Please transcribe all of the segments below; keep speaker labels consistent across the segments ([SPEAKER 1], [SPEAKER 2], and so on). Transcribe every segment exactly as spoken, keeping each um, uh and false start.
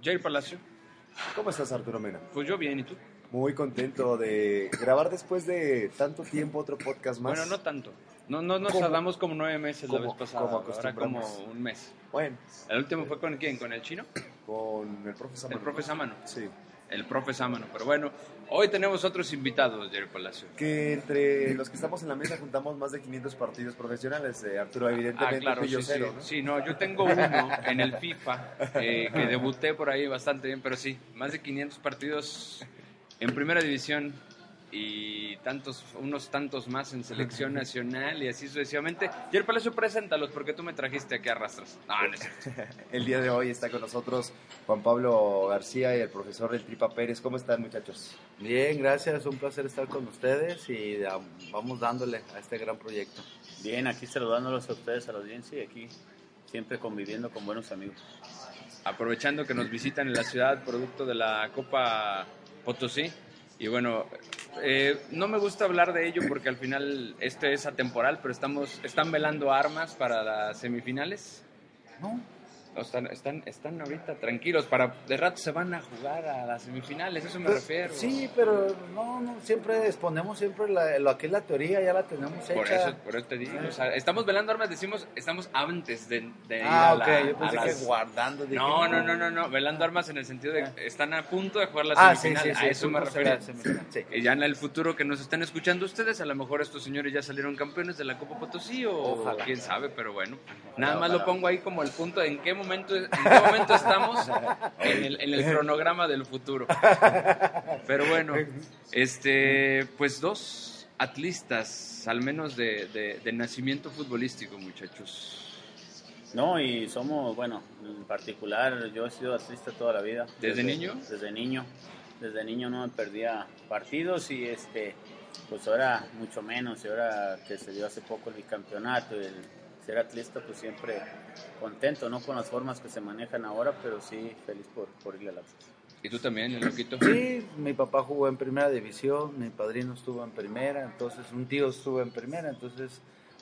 [SPEAKER 1] Jair Palacio.
[SPEAKER 2] ¿Cómo estás, Arturo Mena?
[SPEAKER 1] Pues yo bien, ¿y tú?
[SPEAKER 2] Muy contento de grabar después de tanto tiempo otro podcast más.
[SPEAKER 1] Bueno, no tanto. No, no nos
[SPEAKER 2] ¿Cómo?
[SPEAKER 1] tardamos como nueve meses la
[SPEAKER 2] ¿Cómo?
[SPEAKER 1] vez pasada.
[SPEAKER 2] ¿Cómo
[SPEAKER 1] Ahora como
[SPEAKER 2] acostumbramos?
[SPEAKER 1] un mes.
[SPEAKER 2] Bueno,
[SPEAKER 1] ¿El último fue con quién? ¿Con el chino?
[SPEAKER 2] con el profe Sámano.
[SPEAKER 1] El profe Sámano.
[SPEAKER 2] Sí.
[SPEAKER 1] El profe Sámano. Pero bueno, hoy tenemos otros invitados, Jair Palacio.
[SPEAKER 2] Que entre los que estamos en la mesa juntamos más de quinientos partidos profesionales. Eh, Arturo, evidentemente,
[SPEAKER 1] Ah, claro,
[SPEAKER 2] tú y yo
[SPEAKER 1] sí,
[SPEAKER 2] cero,
[SPEAKER 1] sí.
[SPEAKER 2] ¿no?
[SPEAKER 1] Sí, no, yo tengo uno en el FIFA, eh, que debuté por ahí bastante bien, pero sí, más de quinientos partidos en primera división y tantos, unos tantos más en selección nacional y así sucesivamente. Jair Palacio, preséntalos porque tú me trajiste aquí a rastras. No, no es cierto.
[SPEAKER 2] El día de hoy está con nosotros Juan Pablo García y el profesor El Tripa Pérez. ¿Cómo están, muchachos?
[SPEAKER 3] Bien, gracias, un placer estar con ustedes y um, vamos dándole a este gran proyecto.
[SPEAKER 4] Bien, aquí saludándolos a ustedes, a la audiencia, y aquí siempre conviviendo con buenos amigos.
[SPEAKER 1] Aprovechando que nos visitan en la ciudad producto de la Copa Potosí. Y bueno, eh, no me gusta hablar de ello porque al final este es atemporal, pero estamos, están velando armas para las semifinales.
[SPEAKER 3] ¿No?
[SPEAKER 1] No, están, están, están ahorita tranquilos, para de rato se van a jugar a las semifinales, eso me
[SPEAKER 3] Pero,
[SPEAKER 1] refiero.
[SPEAKER 3] Sí, pero no, no, siempre exponemos siempre la, lo que es la teoría, ya la tenemos hecha.
[SPEAKER 1] Por eso, por eso te digo, o sea, estamos velando armas, decimos, estamos antes de, de ir
[SPEAKER 3] Ah,
[SPEAKER 1] a
[SPEAKER 3] ok,
[SPEAKER 1] la,
[SPEAKER 3] yo pensé
[SPEAKER 1] a
[SPEAKER 3] que
[SPEAKER 1] las...
[SPEAKER 3] guardando. Dije,
[SPEAKER 1] No, no, no, no, no, velando armas en el sentido de que están a punto de jugar la
[SPEAKER 3] Ah, sí,
[SPEAKER 1] semifinal,
[SPEAKER 3] sí, sí,
[SPEAKER 1] a eso me
[SPEAKER 3] punto
[SPEAKER 1] refiero.
[SPEAKER 3] será semifinal, sí.
[SPEAKER 1] Y ya en el futuro que nos estén escuchando ustedes, a lo mejor estos señores ya salieron campeones de la Copa Potosí o
[SPEAKER 3] Ojalá.
[SPEAKER 1] quién sabe, pero bueno, nada más
[SPEAKER 3] ojalá.
[SPEAKER 1] lo pongo ahí como el punto de en qué momento, en qué momento estamos en el, en el cronograma del futuro. Pero bueno, este, pues dos atlistas, al menos de, de, de nacimiento futbolístico, muchachos.
[SPEAKER 4] No, y somos, bueno, en particular, yo he sido atlista toda la vida.
[SPEAKER 1] ¿Desde niño?
[SPEAKER 4] Desde niño. Desde niño no me perdía partidos y este, pues ahora mucho menos. Y ahora que se dio hace poco el bicampeonato y el ser atlista, pues siempre contento, no con las formas que se manejan ahora, pero sí feliz por, por irle al Atlas.
[SPEAKER 1] ¿Y tú también, el loquito?
[SPEAKER 3] Sí, mi papá jugó en primera división, mi padrino estuvo en primera, entonces un tío estuvo en primera, entonces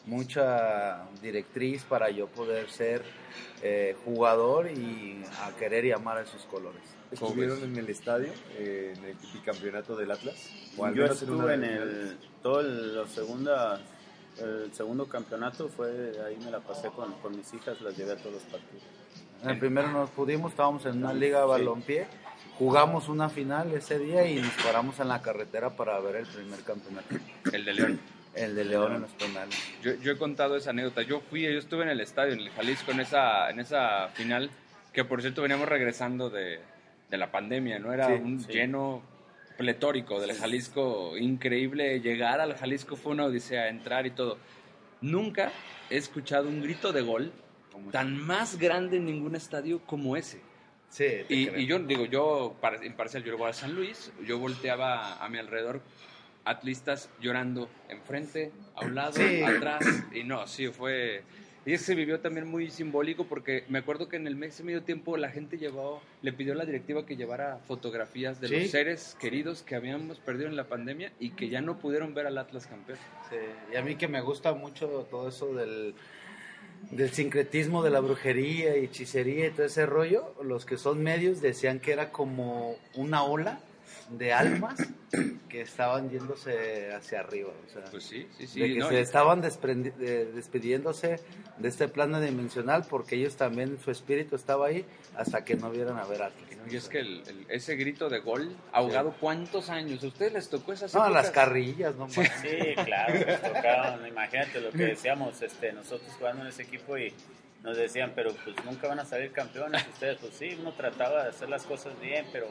[SPEAKER 3] mucha directriz para yo poder ser eh, jugador y a querer y amar a esos colores.
[SPEAKER 2] ¿Estuvieron en el estadio, eh, en el bicampeonato del Atlas? ¿O al
[SPEAKER 4] Yo
[SPEAKER 2] menos en
[SPEAKER 4] estuve
[SPEAKER 2] una
[SPEAKER 4] en
[SPEAKER 2] final?
[SPEAKER 4] el, todo el, los segundas, el segundo campeonato, fue ahí me la pasé con, con mis hijas, las llevé a todos los partidos.
[SPEAKER 3] En el primero nos pudimos, estábamos en una liga de balompié, jugamos una final ese día y nos paramos en la carretera para ver el primer campeonato.
[SPEAKER 1] El de León.
[SPEAKER 3] El de León en los penales.
[SPEAKER 1] Yo, yo he contado esa anécdota. Yo fui, yo estuve en el estadio, en el Jalisco, en esa, en esa final, que por cierto veníamos regresando de, de la pandemia, ¿no? Era
[SPEAKER 2] Sí,
[SPEAKER 1] un
[SPEAKER 4] sí.
[SPEAKER 1] lleno pletórico del Jalisco, increíble. Llegar al Jalisco fue una odisea, entrar y todo. Nunca he escuchado un grito de gol tan más grande en ningún estadio como ese.
[SPEAKER 3] Sí, te
[SPEAKER 1] Y,
[SPEAKER 3] creo.
[SPEAKER 1] y yo digo, yo para- en parcial, yo voy a San Luis, yo volteaba a mi alrededor atlistas llorando enfrente, a un lado,
[SPEAKER 3] Sí.
[SPEAKER 1] atrás, y no, sí, fue... Y ese se vivió también muy simbólico porque me acuerdo que en el mes, ese medio tiempo la gente llevó, le pidió a la directiva que llevara fotografías de
[SPEAKER 3] Sí.
[SPEAKER 1] los seres queridos que habíamos perdido en la pandemia y que ya no pudieron ver al Atlas campeón.
[SPEAKER 3] Sí, y a mí que me gusta mucho todo eso del, del sincretismo de la brujería y hechicería y todo ese rollo, los que son medios decían que era como una ola de almas que estaban yéndose hacia arriba, o sea,
[SPEAKER 1] Pues sí, sí, sí.
[SPEAKER 3] de que
[SPEAKER 1] no,
[SPEAKER 3] se
[SPEAKER 1] y-
[SPEAKER 3] estaban desprendi- de- despidiéndose de este plano dimensional porque ellos también, su espíritu estaba ahí hasta que no vieran a ver a Atlas.
[SPEAKER 1] y es que el- el- ese grito de gol ahogado, ¿cuántos años? ¿A ustedes les tocó esas
[SPEAKER 3] No,
[SPEAKER 1] épocas?
[SPEAKER 3] las carrillas, no más.
[SPEAKER 4] Sí, claro, nos tocaban, imagínate lo que decíamos este, nosotros jugando en ese equipo y nos decían, pero pues nunca van a salir campeones ustedes. Pues sí, uno trataba de hacer las cosas bien, pero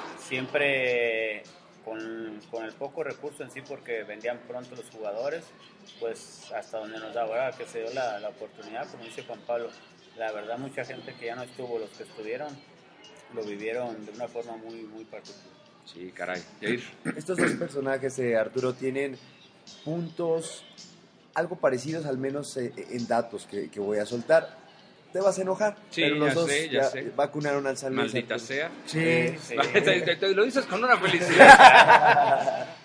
[SPEAKER 4] siempre con, con el poco recurso en sí, porque vendían pronto los jugadores, pues hasta donde nos daba, ahora que se dio la, la oportunidad, como dice Juan Pablo, la verdad mucha gente que ya no estuvo, los que estuvieron, lo vivieron de una forma muy, muy particular.
[SPEAKER 1] Sí, caray. Jair.
[SPEAKER 2] Estos dos personajes, eh, Arturo, tienen puntos algo parecidos, al menos eh, en datos que, que voy a soltar. Te vas a enojar,
[SPEAKER 1] Sí,
[SPEAKER 2] pero los
[SPEAKER 1] ya
[SPEAKER 2] dos
[SPEAKER 1] sé, ya sé.
[SPEAKER 2] vacunaron al San Luis.
[SPEAKER 1] Maldita
[SPEAKER 2] Arturo.
[SPEAKER 1] sea.
[SPEAKER 3] Sí,
[SPEAKER 2] Eh,
[SPEAKER 4] Sí.
[SPEAKER 1] Te, te- te lo dices con una felicidad.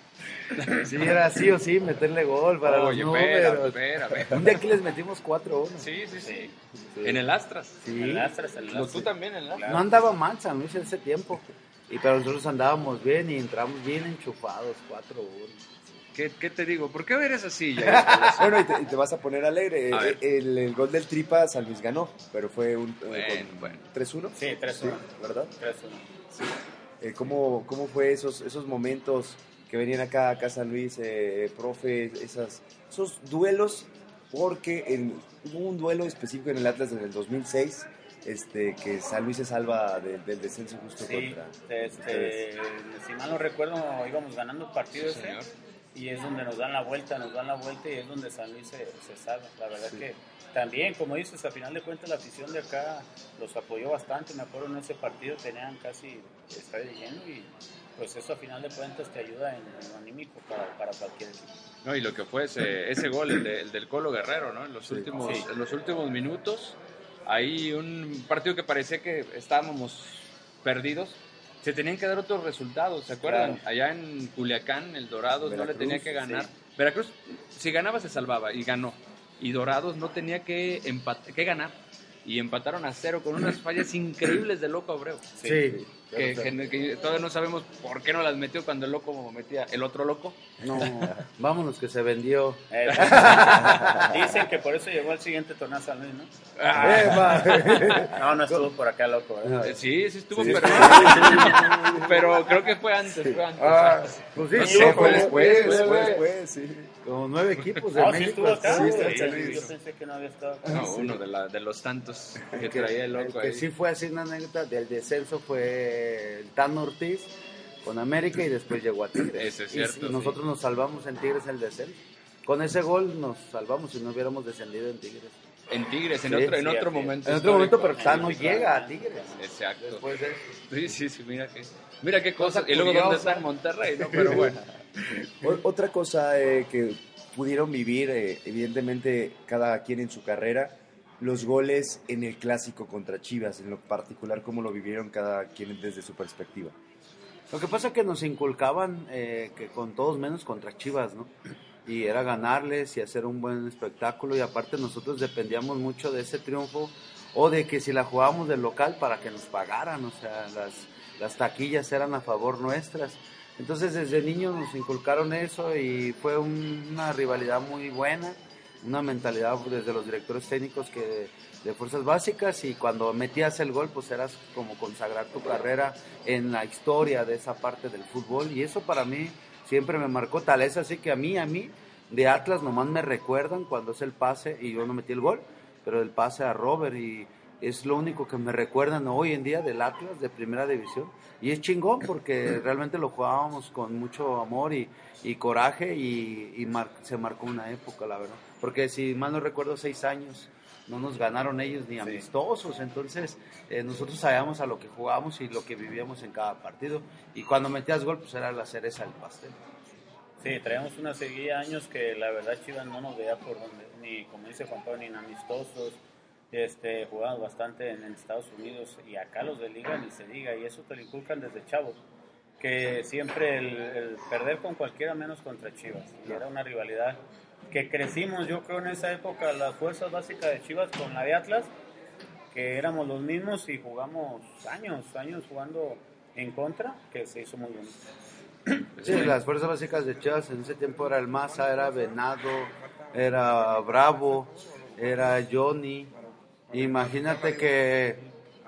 [SPEAKER 3] Sí, era sí o sí meterle gol para
[SPEAKER 1] Oye,
[SPEAKER 3] los
[SPEAKER 1] espera,
[SPEAKER 3] números.
[SPEAKER 1] espera, espera.
[SPEAKER 3] Un día aquí les metimos cuatro uno.
[SPEAKER 1] Sí, sí, sí.
[SPEAKER 4] Sí.
[SPEAKER 1] En el Astras.
[SPEAKER 3] Sí.
[SPEAKER 4] El Astras, el
[SPEAKER 1] Lo,
[SPEAKER 4] Astras.
[SPEAKER 1] tú también en el Astras.
[SPEAKER 4] Claro.
[SPEAKER 3] No andaba mal San Luis en ese tiempo. Y pero nosotros andábamos bien y entramos bien enchufados, cuatro uno.
[SPEAKER 1] ¿Qué, ¿Qué te digo? ¿Por qué eres así, Jair?
[SPEAKER 2] Bueno, y te, y te vas a poner alegre.
[SPEAKER 1] A ver.
[SPEAKER 2] El, el gol del Tripa, San Luis ganó, pero fue un eh,
[SPEAKER 1] Bueno,
[SPEAKER 2] con
[SPEAKER 1] bueno.
[SPEAKER 2] tres uno.
[SPEAKER 4] Sí, tres uno.
[SPEAKER 2] ¿Verdad?
[SPEAKER 4] tres uno.
[SPEAKER 2] Eh, ¿cómo, ¿Cómo fue esos, esos momentos que venían acá, acá a San Luis, eh, profe, esas, esos duelos? Porque en- hubo un duelo específico en el Atlas en el dos mil seis, este, que San Luis se salva de- del descenso justo
[SPEAKER 4] Sí,
[SPEAKER 2] contra
[SPEAKER 4] este,
[SPEAKER 2] ustedes.
[SPEAKER 4] si mal no recuerdo, íbamos ganando el partido
[SPEAKER 1] Sí,
[SPEAKER 4] ese
[SPEAKER 1] señor.
[SPEAKER 4] y es donde nos dan la vuelta, nos dan la vuelta y es donde San Luis se, se salva. La verdad
[SPEAKER 2] Sí.
[SPEAKER 4] que también, como dices, a final de cuentas la afición de acá los apoyó bastante. Me acuerdo en ese partido tenían casi estadio lleno y pues eso a final de cuentas te ayuda en, en lo anímico para, para cualquier equipo.
[SPEAKER 1] No, y lo que fue ese, ese gol, el, de- el del Colo Guerrero, ¿no? En los,
[SPEAKER 2] Sí.
[SPEAKER 1] últimos,
[SPEAKER 4] Sí.
[SPEAKER 1] en los últimos minutos, ahí un partido que parecía que estábamos perdidos, se tenían que dar otros resultados, ¿se acuerdan?
[SPEAKER 4] Claro.
[SPEAKER 1] Allá en Culiacán, el Dorados no le
[SPEAKER 2] Veracruz,
[SPEAKER 1] tenía que ganar.
[SPEAKER 4] sí.
[SPEAKER 1] Veracruz, si ganaba se salvaba y ganó. Y Dorados no tenía que, empat- que ganar. Y empataron a cero con unas fallas increíbles de Loco Abreu.
[SPEAKER 3] Sí.
[SPEAKER 2] Sí,
[SPEAKER 1] Que,
[SPEAKER 2] claro,
[SPEAKER 1] que- que todavía no sabemos por qué no las metió cuando el loco metía el otro loco.
[SPEAKER 3] No, vámonos que se vendió.
[SPEAKER 4] Eh, dicen que por eso llegó al siguiente torneo a San Luis, ¿no?
[SPEAKER 1] Ah,
[SPEAKER 2] Eh, va.
[SPEAKER 4] No, no estuvo por acá loco. ¿eh?
[SPEAKER 1] Eh, Sí, sí estuvo,
[SPEAKER 2] Sí.
[SPEAKER 1] pero, pero creo que fue antes, fue antes.
[SPEAKER 2] Ah,
[SPEAKER 3] Pues sí,
[SPEAKER 4] No,
[SPEAKER 3] estuvo
[SPEAKER 2] sí, fue
[SPEAKER 3] como-
[SPEAKER 2] después,
[SPEAKER 3] fue-
[SPEAKER 2] fue
[SPEAKER 3] fue
[SPEAKER 2] después, sí.
[SPEAKER 3] como nueve equipos de
[SPEAKER 4] No, sí
[SPEAKER 3] México.
[SPEAKER 4] estuvo acá.
[SPEAKER 2] Sí, está en
[SPEAKER 4] Sí,
[SPEAKER 2] San
[SPEAKER 4] yo-
[SPEAKER 2] Luis.
[SPEAKER 4] yo pensé que no había estado acá.
[SPEAKER 1] No, uno de, la, de los tantos que
[SPEAKER 3] que,
[SPEAKER 1] traía el
[SPEAKER 3] el
[SPEAKER 1] loco
[SPEAKER 3] que
[SPEAKER 1] ahí.
[SPEAKER 3] sí fue así una anécdota del descenso fue el Tan Ortiz con América y después llegó a Tigres.
[SPEAKER 1] Ese es
[SPEAKER 3] Y-
[SPEAKER 1] cierto,
[SPEAKER 3] y nosotros nos salvamos en Tigres el descenso. Con ese gol nos salvamos si no hubiéramos descendido en Tigres.
[SPEAKER 1] En Tigres, en
[SPEAKER 3] Sí,
[SPEAKER 1] otro, en
[SPEAKER 4] sí,
[SPEAKER 1] otro
[SPEAKER 4] así es.
[SPEAKER 1] momento.
[SPEAKER 3] En otro momento, pero
[SPEAKER 1] histórico.
[SPEAKER 3] Tan no llega a Tigres.
[SPEAKER 1] Exacto.
[SPEAKER 3] Después de eso.
[SPEAKER 1] Sí, sí, sí, mira que, mira qué
[SPEAKER 3] Cosa
[SPEAKER 1] cosa. Y luego, ¿dónde
[SPEAKER 3] curiosa.
[SPEAKER 1] está en Monterrey? ¿No? Pero bueno.
[SPEAKER 2] O- Otra cosa eh, que pudieron vivir, eh, evidentemente, cada quien en su carrera, los goles en el clásico contra Chivas, en lo particular, cómo lo vivieron cada quien desde su perspectiva.
[SPEAKER 3] Lo que pasa es que nos inculcaban eh, que con todos menos contra Chivas, ¿no? Y era ganarles y hacer un buen espectáculo y aparte nosotros dependíamos mucho de ese triunfo o de que si la jugábamos del local para que nos pagaran, o sea, las, las taquillas eran a favor nuestras. Entonces desde niños nos inculcaron eso y fue un- una rivalidad muy buena, una mentalidad desde los directores técnicos que de fuerzas básicas y cuando metías el gol pues eras como consagrar tu carrera en la historia de esa parte del fútbol y eso para mí siempre me marcó, tal es así que a mí, a mí de Atlas nomás me recuerdan cuando es el pase y yo no metí el gol, pero el pase a Robert y es lo único que me recuerdan hoy en día del Atlas de primera división y es chingón porque realmente lo jugábamos con mucho amor y, y coraje y, y mar- se marcó una época la verdad, porque si mal no recuerdo seis años no nos ganaron ellos ni amistosos, entonces eh, nosotros sabíamos a lo que jugábamos y lo que vivíamos en cada partido y cuando metías gol pues era la cereza del pastel.
[SPEAKER 4] Sí, traíamos una seguida de años que la verdad Chivas no nos veía por donde, ni como dice Juan Pablo, ni en amistosos. Este, jugamos bastante en, en Estados Unidos y acá los de liga ni se diga y eso te lo inculcan desde chavos. Que siempre el, el perder con cualquiera menos contra Chivas. Y era una rivalidad que crecimos, yo creo, en esa época, las fuerzas básicas de Chivas con la de Atlas, que éramos los mismos y jugamos años, años jugando en contra, que se hizo muy bonito.
[SPEAKER 3] Sí, las fuerzas básicas de Chivas en ese tiempo era el Maza, era Venado, era Bravo, era Johnny. Imagínate que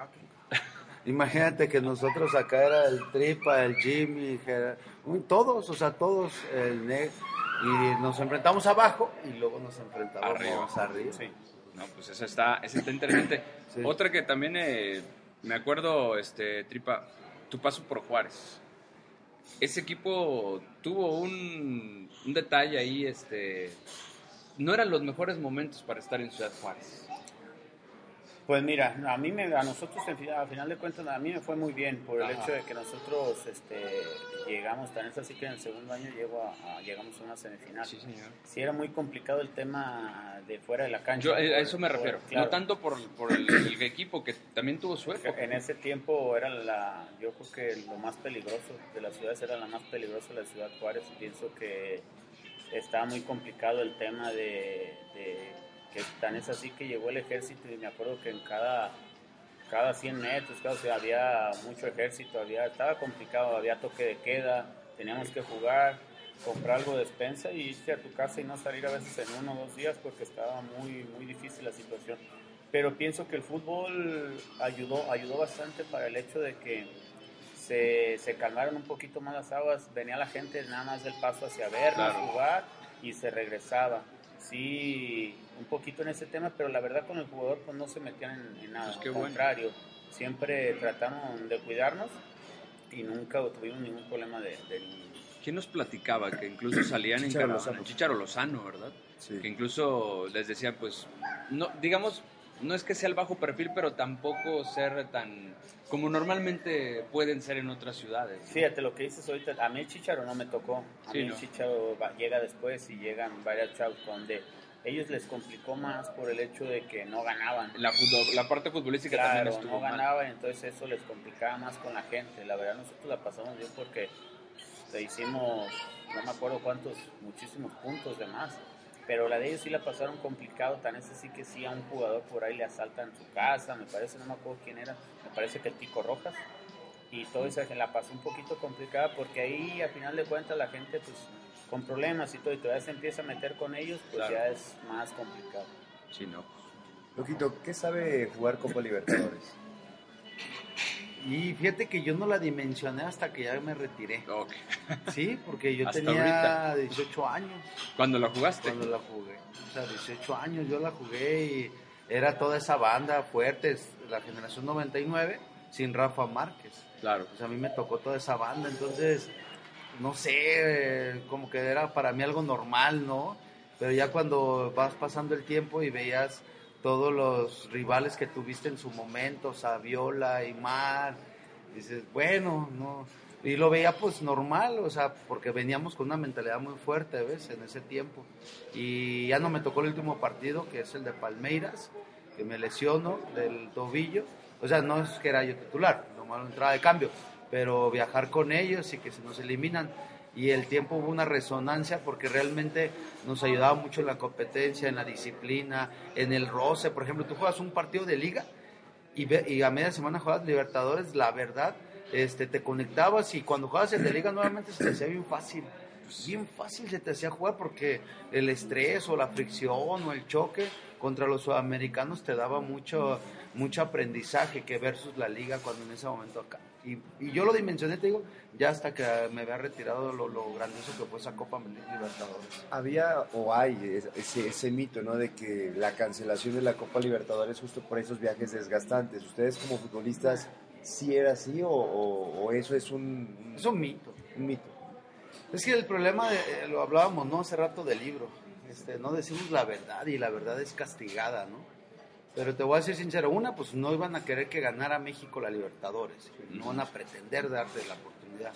[SPEAKER 3] imagínate que nosotros acá era el Tripa, el Jimmy, Ger- uy, todos, o sea, todos el Ne- y nos enfrentamos abajo y luego nos enfrentamos
[SPEAKER 1] Arriba.
[SPEAKER 3] arriba.
[SPEAKER 1] Sí. No, pues eso está, eso está interesante.
[SPEAKER 3] Sí.
[SPEAKER 1] Otra que también eh, me acuerdo, este, Tripa, tu paso por Juárez. Ese equipo tuvo un, un detalle ahí, este, no eran los mejores momentos para estar en Ciudad Juárez.
[SPEAKER 4] Pues mira, a mí me, a nosotros a final de cuentas a mí me fue muy bien por el
[SPEAKER 1] Ajá.
[SPEAKER 4] hecho de que nosotros este, llegamos, tan es así que en el segundo año llego a, a- llegamos a una semifinal.
[SPEAKER 1] Sí, señor.
[SPEAKER 4] Sí era muy complicado el tema de fuera de la cancha.
[SPEAKER 1] Yo eh, a
[SPEAKER 4] por-
[SPEAKER 1] eso me
[SPEAKER 4] por-
[SPEAKER 1] refiero.
[SPEAKER 4] claro.
[SPEAKER 1] No tanto por, por el, el equipo, que también tuvo su época.
[SPEAKER 4] En ese tiempo era la, yo creo que lo más peligroso de las ciudades era la más peligrosa la ciudad Juárez. Pienso que estaba muy complicado el tema de, de que tan es así que llegó el ejército y me acuerdo que en cada cada cien metros, cada, o sea, había mucho ejército, había, estaba complicado, había toque de queda, teníamos que jugar, comprar algo de despensa y irte a tu casa y no salir a veces en uno o dos días porque estaba muy, muy difícil la situación. Pero pienso que el fútbol ayudó, ayudó bastante para el hecho de que se, se calmaron un poquito más las aguas, venía la gente nada más del paso hacia vernos,
[SPEAKER 1] Claro.
[SPEAKER 4] jugar y se regresaba. Sí, un poquito en ese tema, pero la verdad con el jugador pues no se metían en, en nada,
[SPEAKER 1] Pues qué
[SPEAKER 4] al
[SPEAKER 1] bueno.
[SPEAKER 4] contrario, siempre tratamos de cuidarnos y nunca tuvimos ningún problema de, de ningún-
[SPEAKER 1] ¿Quién nos platicaba que incluso salían en
[SPEAKER 2] Chícharo
[SPEAKER 1] caravana?
[SPEAKER 2] Lozano.
[SPEAKER 1] Chícharo Lozano, ¿verdad?
[SPEAKER 2] Sí.
[SPEAKER 1] Que incluso les decían, pues, no, digamos, no es que sea el bajo perfil, pero tampoco ser tan como normalmente pueden ser en otras ciudades, ¿no?
[SPEAKER 4] Fíjate lo que dices ahorita, a mí el Chícharo no me tocó, a
[SPEAKER 1] Sí,
[SPEAKER 4] mí
[SPEAKER 1] ¿no?
[SPEAKER 4] el Chícharo va- llega después y llegan varios chavos donde ellos les complicó más por el hecho de que no ganaban.
[SPEAKER 1] La, fútbol- la parte futbolística también
[SPEAKER 4] Claro,
[SPEAKER 1] estuvo
[SPEAKER 4] no
[SPEAKER 1] mal.
[SPEAKER 4] ganaba, entonces eso les complicaba más con la gente. La verdad nosotros la pasamos bien porque te hicimos, no me acuerdo cuántos, muchísimos puntos de más. Pero la de ellos sí la pasaron complicado, tan es así que sí a un jugador por ahí le asaltan su casa, me parece, no me acuerdo quién era, me parece que el Tico Rojas. Y todo eso la pasó un poquito complicada porque ahí a final de cuentas la gente pues con problemas y todo y todavía se empieza a meter con ellos, pues
[SPEAKER 1] Claro.
[SPEAKER 4] ya es más complicado.
[SPEAKER 1] Sí, no.
[SPEAKER 2] Loquito, ¿qué sabe jugar Copa Libertadores?
[SPEAKER 3] Y fíjate que yo no la dimensioné hasta que ya me retiré.
[SPEAKER 1] Ok.
[SPEAKER 3] Sí, porque yo
[SPEAKER 1] Hasta
[SPEAKER 3] tenía
[SPEAKER 1] ahorita.
[SPEAKER 3] dieciocho años
[SPEAKER 1] ¿Cuándo la jugaste?
[SPEAKER 3] cuando la jugué. O sea, dieciocho años yo la jugué y era toda esa banda fuerte, la generación noventa y nueve, sin Rafa Márquez.
[SPEAKER 1] Claro.
[SPEAKER 3] Pues a mí me tocó toda esa banda, entonces, no sé, eh, como que era para mí algo normal, ¿no? Pero ya cuando vas pasando el tiempo y veías todos los rivales que tuviste en su momento, Saviola, Aymar, dices, bueno, no. Y lo veía pues normal, o sea, porque veníamos con una mentalidad muy fuerte, ¿ves? En ese tiempo. Y ya no me tocó el último partido, que es el de Palmeiras, que me lesiono del tobillo. O sea, no es que era yo titular, nomás entraba de cambio, pero viajar con ellos y que se nos eliminan. Y el tiempo hubo una resonancia porque realmente nos ayudaba mucho en la competencia, en la disciplina, en el roce. Por ejemplo, tú juegas un partido de liga y, ve, y a media semana juegas Libertadores, la verdad, este, te conectabas y cuando jugabas el de liga nuevamente se te hacía bien fácil. Bien fácil se te hacía jugar porque el estrés o la fricción o el choque contra los sudamericanos te daba mucho, mucho aprendizaje que versus la liga cuando en ese momento acá. Y, y yo lo dimensioné, te digo, ya hasta que me había retirado lo, lo grandioso que fue esa Copa Libertadores.
[SPEAKER 2] Había o hay ese, ese mito, ¿no? De que la cancelación de la Copa Libertadores justo por esos viajes desgastantes. ¿Ustedes como futbolistas sí era así o, o, o eso es un, un,
[SPEAKER 3] Es un mito.
[SPEAKER 2] un mito?
[SPEAKER 3] Es que el problema, de, eh, lo hablábamos, ¿no? Hace rato del libro. Este, no decimos la verdad y la verdad es castigada, ¿no? Pero te voy a ser sincero, una, pues no iban a querer que ganara México la Libertadores, no van a pretender darte la oportunidad.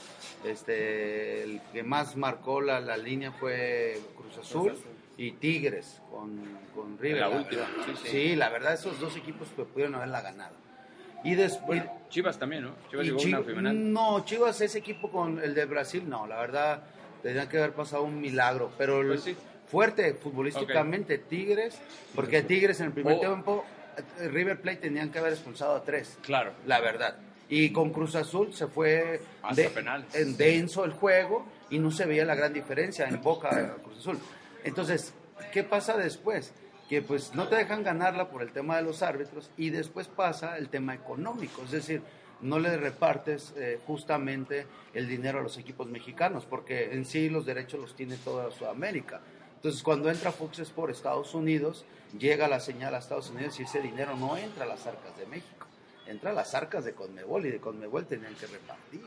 [SPEAKER 3] Este, el que más marcó la, la línea fue Cruz Azul,
[SPEAKER 4] Cruz Azul.
[SPEAKER 3] y Tigres con, con River.
[SPEAKER 1] La
[SPEAKER 3] la
[SPEAKER 1] última,
[SPEAKER 3] verdad.
[SPEAKER 1] sí, sí.
[SPEAKER 3] Sí, la verdad, esos dos equipos pues, pudieron haberla ganado. Y después...
[SPEAKER 1] Chivas también, ¿no? Chivas
[SPEAKER 3] Y
[SPEAKER 1] llegó a
[SPEAKER 3] Chi-
[SPEAKER 1] una final.
[SPEAKER 3] No, Chivas, ese equipo con el de Brasil, no, la verdad, tendría que haber pasado un milagro, pero el-
[SPEAKER 1] Pues sí.
[SPEAKER 3] fuerte futbolísticamente Tigres, porque Tigres en el primer
[SPEAKER 1] Oh.
[SPEAKER 3] tiempo, eh, River Plate tenían que haber expulsado a tres,
[SPEAKER 1] Claro.
[SPEAKER 3] la verdad. Y con Cruz Azul se fue
[SPEAKER 1] Hasta penales.
[SPEAKER 3] en denso el juego y no se veía la gran diferencia en Boca Cruz Azul. Entonces, ¿qué pasa después? Que pues no te dejan ganarla por el tema de los árbitros y después pasa el tema económico, es decir, no le repartes eh, justamente el dinero a los equipos mexicanos, porque en sí los derechos los tiene toda Sudamérica. Entonces, cuando entra Fox Sports Estados Unidos, llega la señal a Estados Unidos y ese dinero no entra a las arcas de México, entra a las arcas de Conmebol y de Conmebol tenían que repartir.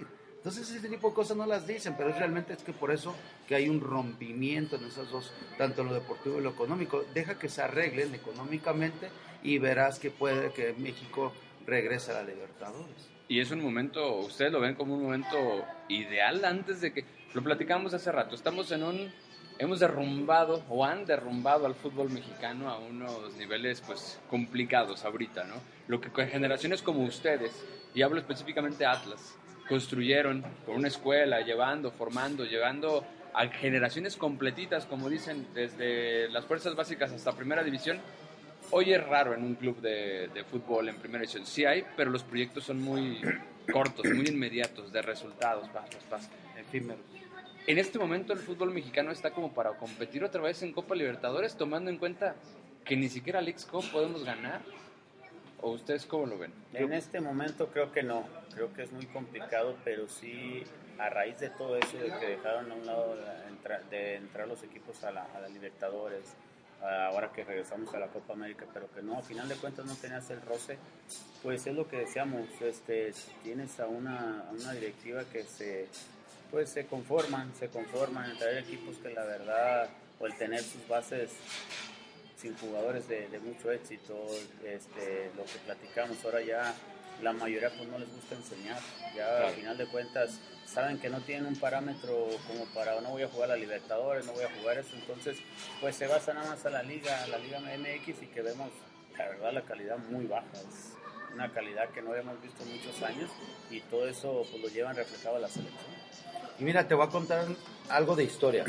[SPEAKER 3] Entonces ese tipo de cosas no las dicen, pero es realmente es que por eso que hay un rompimiento en esas dos, tanto en lo deportivo y lo económico. Deja que se arreglen económicamente y verás que puede que México regrese a la Libertadores.
[SPEAKER 1] Y es un momento, ustedes lo ven como un momento ideal antes de que, lo platicamos hace rato, estamos en un, hemos derrumbado o han derrumbado al fútbol mexicano a unos niveles pues complicados ahorita, ¿no? Lo que con generaciones como ustedes, y hablo específicamente de Atlas, construyeron con una escuela, llevando, formando, llevando a generaciones completitas, como dicen, desde las fuerzas básicas hasta primera división. Hoy es raro en un club de, de fútbol en primera división. Sí hay, pero los proyectos son muy cortos, muy inmediatos, de resultados, pas, pas, pas, efímeros. En este momento el fútbol mexicano está como para competir otra vez en Copa Libertadores, tomando en cuenta que ni siquiera Leagues Cup podemos ganar. ¿O ustedes cómo lo ven?
[SPEAKER 4] En este momento creo que no, creo que es muy complicado, pero sí a raíz de todo eso, de que dejaron a un lado de entrar, de entrar los equipos a la, a la Libertadores, ahora que regresamos a la Copa América, pero que no, a final de cuentas no tenías el roce, pues es lo que decíamos, este, tienes a una, a una directiva que se, pues se conforman, se conforman en traer equipos que la verdad, o el tener sus bases sin jugadores de, de mucho éxito, este, lo que platicamos, ahora ya la mayoría pues no les gusta enseñar, ya claro. Al final de cuentas saben que no tienen un parámetro como para no voy a jugar a la Libertadores, no voy a jugar eso, entonces pues se basa nada más a la liga, a la liga M X y que vemos la verdad la calidad muy baja, es una calidad que no habíamos visto en muchos años y todo eso pues lo llevan reflejado a la selección.
[SPEAKER 3] Y mira, te voy a contar algo de historia.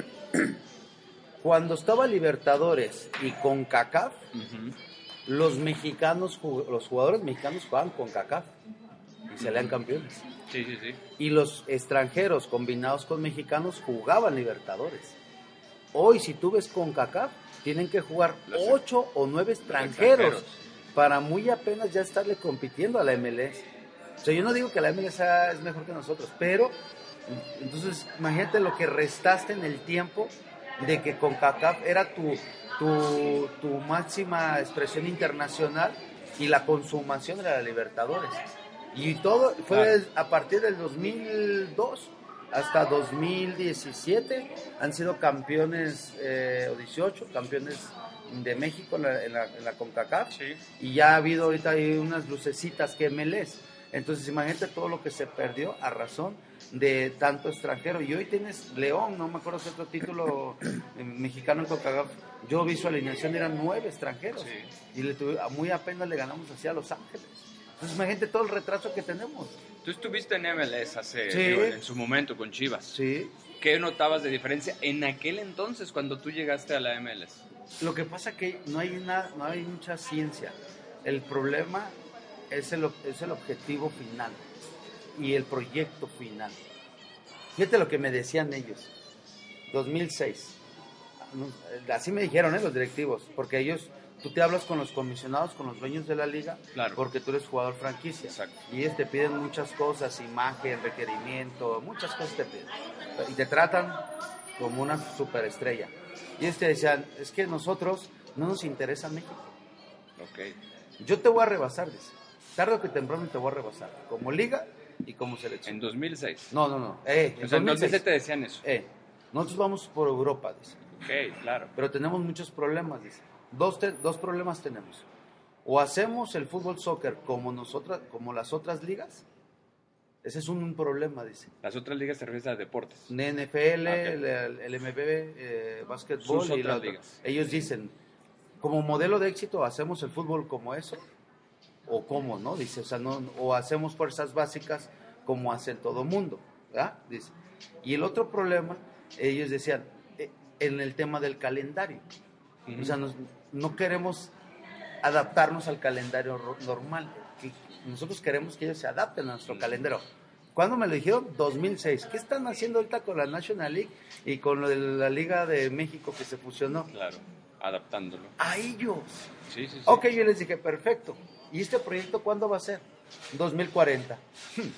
[SPEAKER 3] Cuando estaba Libertadores y CONCACAF, uh-huh. los mexicanos, los jugadores mexicanos jugaban CONCACAF y salían campeones.
[SPEAKER 1] Sí, sí, sí.
[SPEAKER 3] Y los extranjeros combinados con mexicanos jugaban Libertadores. Hoy, si tú ves CONCACAF, tienen que jugar ocho o nueve extranjeros, extranjeros para muy apenas ya estarle compitiendo a la M L S. O sea, yo no digo que la M L S es mejor que nosotros, pero entonces imagínate lo que restaste en el tiempo de que CONCACAF era tu, tu, tu máxima expresión internacional y la consumación de la Libertadores. Y todo fue claro. a partir del dos mil dos hasta dos mil diecisiete han sido campeones, eh, o dieciocho, campeones de México en la, en la, en la CONCACAF. Sí. Y ya ha habido ahorita hay unas lucecitas que M L S. Entonces imagínate todo lo que se perdió a razón de tanto extranjero. Y hoy tienes León, no me acuerdo si otro título mexicano en CONCACAF. Yo vi su alineación, eran nueve extranjeros. Sí. Y le tuve, muy apenas le ganamos así a Los Ángeles. Entonces imagínate todo el retraso que tenemos.
[SPEAKER 1] Tú estuviste en M L S hace,
[SPEAKER 3] sí.
[SPEAKER 1] digo, en su momento con Chivas.
[SPEAKER 3] Sí.
[SPEAKER 1] ¿Qué notabas de diferencia en aquel entonces cuando tú llegaste a la M L S?
[SPEAKER 3] Lo que pasa es que no hay, una, no hay mucha ciencia. El problema es el, es el objetivo final y el proyecto final. Fíjate lo que me decían ellos. dos mil seis. Así me dijeron, ¿eh? Los directivos, porque ellos... Tú te hablas con los comisionados, con los dueños de la liga,
[SPEAKER 1] claro.
[SPEAKER 3] porque tú eres jugador franquicia.
[SPEAKER 1] Exacto.
[SPEAKER 3] Y ellos te piden muchas cosas, imagen, requerimiento, muchas cosas te piden. Y te tratan como una superestrella. Y ellos te decían, es que nosotros no nos interesa México.
[SPEAKER 1] Okay.
[SPEAKER 3] Yo te voy a rebasar, dice. Tarde o que temprano te voy a rebasar. Como liga y como selección.
[SPEAKER 1] En dos mil seis.
[SPEAKER 3] No, no, no. Eh,
[SPEAKER 1] o sea, en dos mil seis te decían eso.
[SPEAKER 3] Eh, nosotros vamos por Europa, dice.
[SPEAKER 1] Ok, claro.
[SPEAKER 3] Pero tenemos muchos problemas, dice. Dos, te, dos problemas tenemos. O hacemos el fútbol soccer como nosotras, como las otras ligas. Ese es un, un problema, dice.
[SPEAKER 1] Las otras ligas se refieren a deportes.
[SPEAKER 3] N F L,
[SPEAKER 1] okay.
[SPEAKER 3] el, el M B B, eh, básquetbol
[SPEAKER 1] Sus
[SPEAKER 3] y la
[SPEAKER 1] otras ligas.
[SPEAKER 3] Ellos dicen, como modelo de éxito, hacemos el fútbol como eso. O cómo, ¿no? Dice, o sea, no, o hacemos fuerzas básicas como hace todo mundo, ¿verdad? Dice. Y el otro problema, ellos decían, eh, en el tema del calendario. Uh-huh. O sea, nos, no queremos adaptarnos al calendario ro- normal. Que nosotros queremos que ellos se adapten a nuestro uh-huh. calendario. ¿Cuándo me lo dijeron? dos mil seis. ¿Qué están haciendo ahorita con la National League y con lo de la Liga de México que se fusionó?
[SPEAKER 1] Claro, adaptándolo.
[SPEAKER 3] A ellos.
[SPEAKER 1] Sí, sí, sí.
[SPEAKER 3] Ok, yo les dije, perfecto. ¿Y este proyecto cuándo va a ser? dos mil cuarenta. Hmm.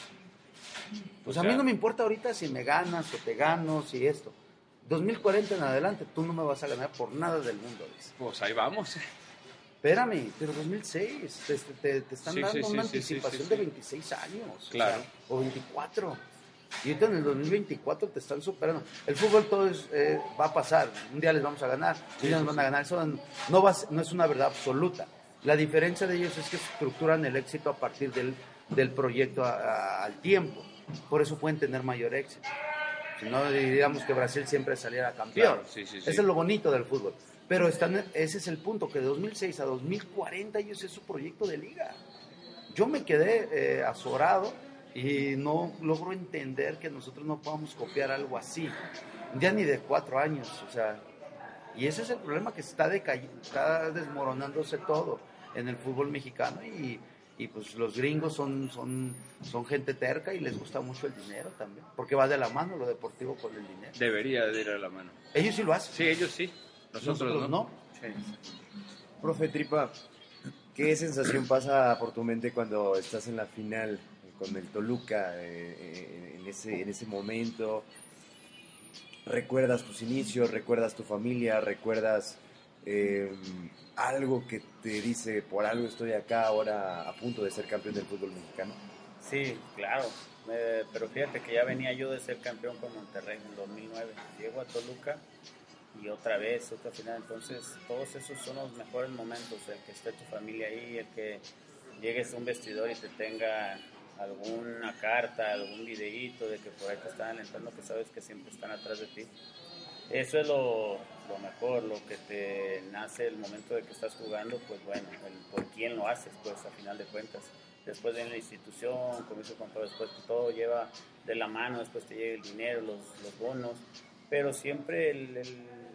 [SPEAKER 3] Pues o sea, a mí no me importa ahorita si me ganas o te gano, si esto. dos mil cuarenta en adelante, tú no me vas a ganar por nada del mundo. Dice.
[SPEAKER 1] Pues ahí vamos.
[SPEAKER 3] Espérame, pero dos mil seis, te, te, te están
[SPEAKER 1] sí,
[SPEAKER 3] dando
[SPEAKER 1] sí,
[SPEAKER 3] una
[SPEAKER 1] sí,
[SPEAKER 3] anticipación
[SPEAKER 1] sí, sí, sí.
[SPEAKER 3] de veintiséis años.
[SPEAKER 1] Claro.
[SPEAKER 3] O, sea, o veinticuatro. Y ahorita en el dos mil veinticuatro te están superando. El fútbol todo es, eh, va a pasar. Un día les vamos a ganar, un día nos van a ganar. Eso no, va, no es una verdad absoluta. La diferencia de ellos es que estructuran el éxito a partir del, del proyecto a, a, al tiempo. Por eso pueden tener mayor éxito. Si no, diríamos que Brasil siempre saliera campeón.
[SPEAKER 1] Claro, sí, sí, sí.
[SPEAKER 3] Eso es lo bonito del fútbol. Pero están, ese es el punto, que de dos mil seis a dos mil cuarenta ellos es su proyecto de liga. Yo me quedé eh, azorado y no logro entender que nosotros no podamos copiar algo así. Ya ni de cuatro años, o sea. Y ese es el problema, que está, decay- está desmoronándose todo en el fútbol mexicano y... Y pues los gringos son, son, son gente terca y les gusta mucho el dinero también. Porque va de la mano lo deportivo con el dinero.
[SPEAKER 1] Debería de ir a la mano.
[SPEAKER 3] Ellos sí lo hacen.
[SPEAKER 1] Sí, ellos sí. Nosotros,
[SPEAKER 3] Nosotros
[SPEAKER 1] no.
[SPEAKER 3] no.
[SPEAKER 1] Sí.
[SPEAKER 2] Profe Tripa, ¿qué sensación pasa por tu mente cuando estás en la final con el Toluca, eh, en, ese, en ese momento? ¿Recuerdas tus inicios? ¿Recuerdas tu familia? ¿Recuerdas eh, algo que te dice, por algo estoy acá ahora a punto de ser campeón del fútbol mexicano?
[SPEAKER 4] Sí, claro, eh, pero fíjate que ya venía yo de ser campeón con Monterrey en dos mil nueve. Llego a Toluca y otra vez, otra final. Entonces, todos esos son los mejores momentos, el que esté tu familia ahí, el que llegues a un vestidor y te tenga alguna carta, algún videíto de que por ahí te están alentando, que sabes que siempre están atrás de ti. Eso es lo, lo mejor, lo que te nace el momento de que estás jugando, pues bueno, el por quién lo haces, pues a final de cuentas. Después viene la institución, comienzo con todo, después todo lleva de la mano, después te llega el dinero, los, los bonos, pero siempre el, el,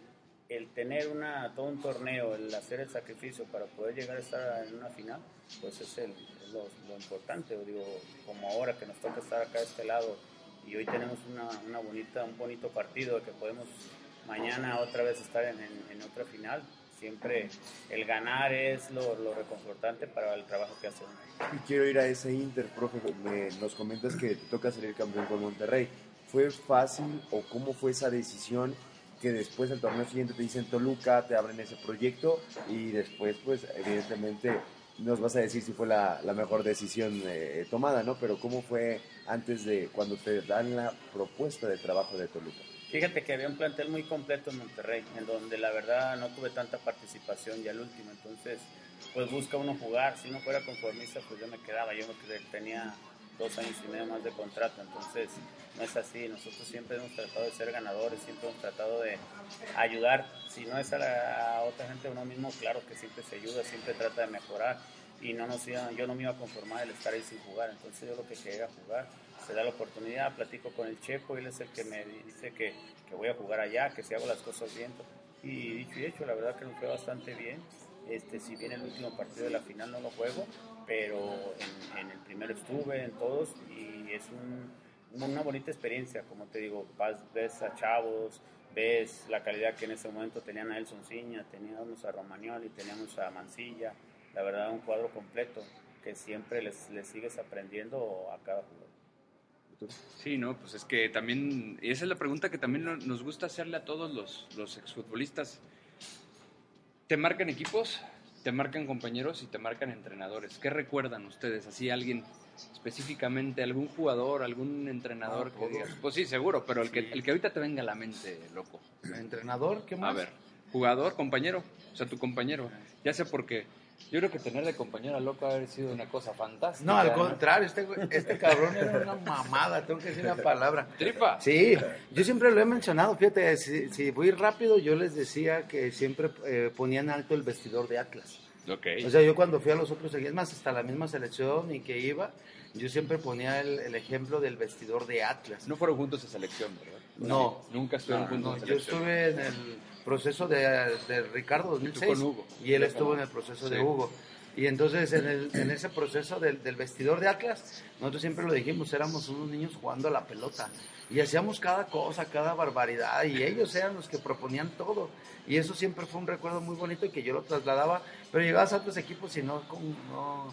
[SPEAKER 4] el tener una, todo un torneo, el hacer el sacrificio para poder llegar a estar en una final, pues es, el, es lo, lo importante. Digo, como ahora que nos toca estar acá de este lado y hoy tenemos una, una bonita, un bonito partido que podemos mañana otra vez estar en, en, en otra final. Siempre el ganar es lo, lo reconfortante para el trabajo que hacemos.
[SPEAKER 2] Y quiero ir a ese Inter, profe. Me, nos comentas que te toca salir campeón con Monterrey. ¿Fue fácil o cómo fue esa decisión que después el torneo siguiente te dicen Toluca, te abren ese proyecto y después, pues, evidentemente nos vas a decir si fue la, la mejor decisión eh, tomada, ¿no? Pero ¿cómo fue antes de cuando te dan la propuesta de trabajo de Toluca?
[SPEAKER 4] Fíjate que había un plantel muy completo en Monterrey, en donde la verdad no tuve tanta participación ya al último, entonces pues busca uno jugar, si no fuera conformista pues yo me quedaba, yo me quedé, tenía dos años y medio más de contrato, entonces no es así, nosotros siempre hemos tratado de ser ganadores, siempre hemos tratado de ayudar, si no es a, la, a otra gente uno mismo, claro que siempre se ayuda, siempre trata de mejorar y no nos iba, yo no me iba a conformar el estar ahí sin jugar, entonces yo lo que quería jugar. Se da la oportunidad, platico con el Chepo, él es el que me dice que, que voy a jugar allá, que si hago las cosas bien. Y dicho y hecho, la verdad que me fue bastante bien. Este, si bien el último partido de la final no lo juego, pero en, en el primero estuve, en todos, y es un, una bonita experiencia, como te digo, vas, ves a chavos, ves la calidad que en ese momento tenían a Elson Ciña, teníamos a Romagnoli, teníamos a Mancilla, la verdad un cuadro completo que siempre les, les sigues aprendiendo a cada jugador.
[SPEAKER 1] Sí, no, pues es que también, y esa es la pregunta que también nos gusta hacerle a todos los, los exfutbolistas. ¿Te marcan equipos? ¿Te marcan compañeros? Y te marcan entrenadores. ¿Qué recuerdan ustedes? Así alguien específicamente, algún jugador, algún entrenador
[SPEAKER 3] Ah,
[SPEAKER 1] que digas. Pues sí, seguro, pero el, sí. que, el que ahorita te venga a la mente, loco.
[SPEAKER 3] ¿Entrenador? ¿Qué más?
[SPEAKER 1] A ver, jugador, compañero, o sea, tu compañero. Ya sé por qué. Yo creo que tener de compañero a Loco ha haber sido una cosa fantástica.
[SPEAKER 3] No, al contrario, este, este cabrón era una mamada, tengo que decir una palabra.
[SPEAKER 1] ¿Tripa?
[SPEAKER 3] Sí, yo siempre lo he mencionado, fíjate, si, si voy rápido, yo les decía que siempre eh, ponían alto el vestidor de Atlas.
[SPEAKER 1] Okay.
[SPEAKER 3] O sea, yo cuando fui a los otros equipos, más hasta la misma selección y que iba, yo siempre ponía el, el ejemplo del vestidor de Atlas.
[SPEAKER 1] No fueron juntos a selección, ¿verdad?
[SPEAKER 3] No.
[SPEAKER 1] Sí, nunca estuvieron
[SPEAKER 3] no,
[SPEAKER 1] juntos
[SPEAKER 3] no,
[SPEAKER 1] a selección.
[SPEAKER 3] Yo estuve en el proceso de, de Ricardo dos mil seis.
[SPEAKER 1] Y, con Hugo.
[SPEAKER 3] Y él estuvo en el proceso sí. de Hugo. Y entonces en, el, en ese proceso del, del vestidor de Atlas, nosotros siempre lo dijimos, éramos unos niños jugando a la pelota. Y hacíamos cada cosa, cada barbaridad, y ellos eran los que proponían todo. Y eso siempre fue un recuerdo muy bonito y que yo lo trasladaba, pero llegabas a otros equipos y no, no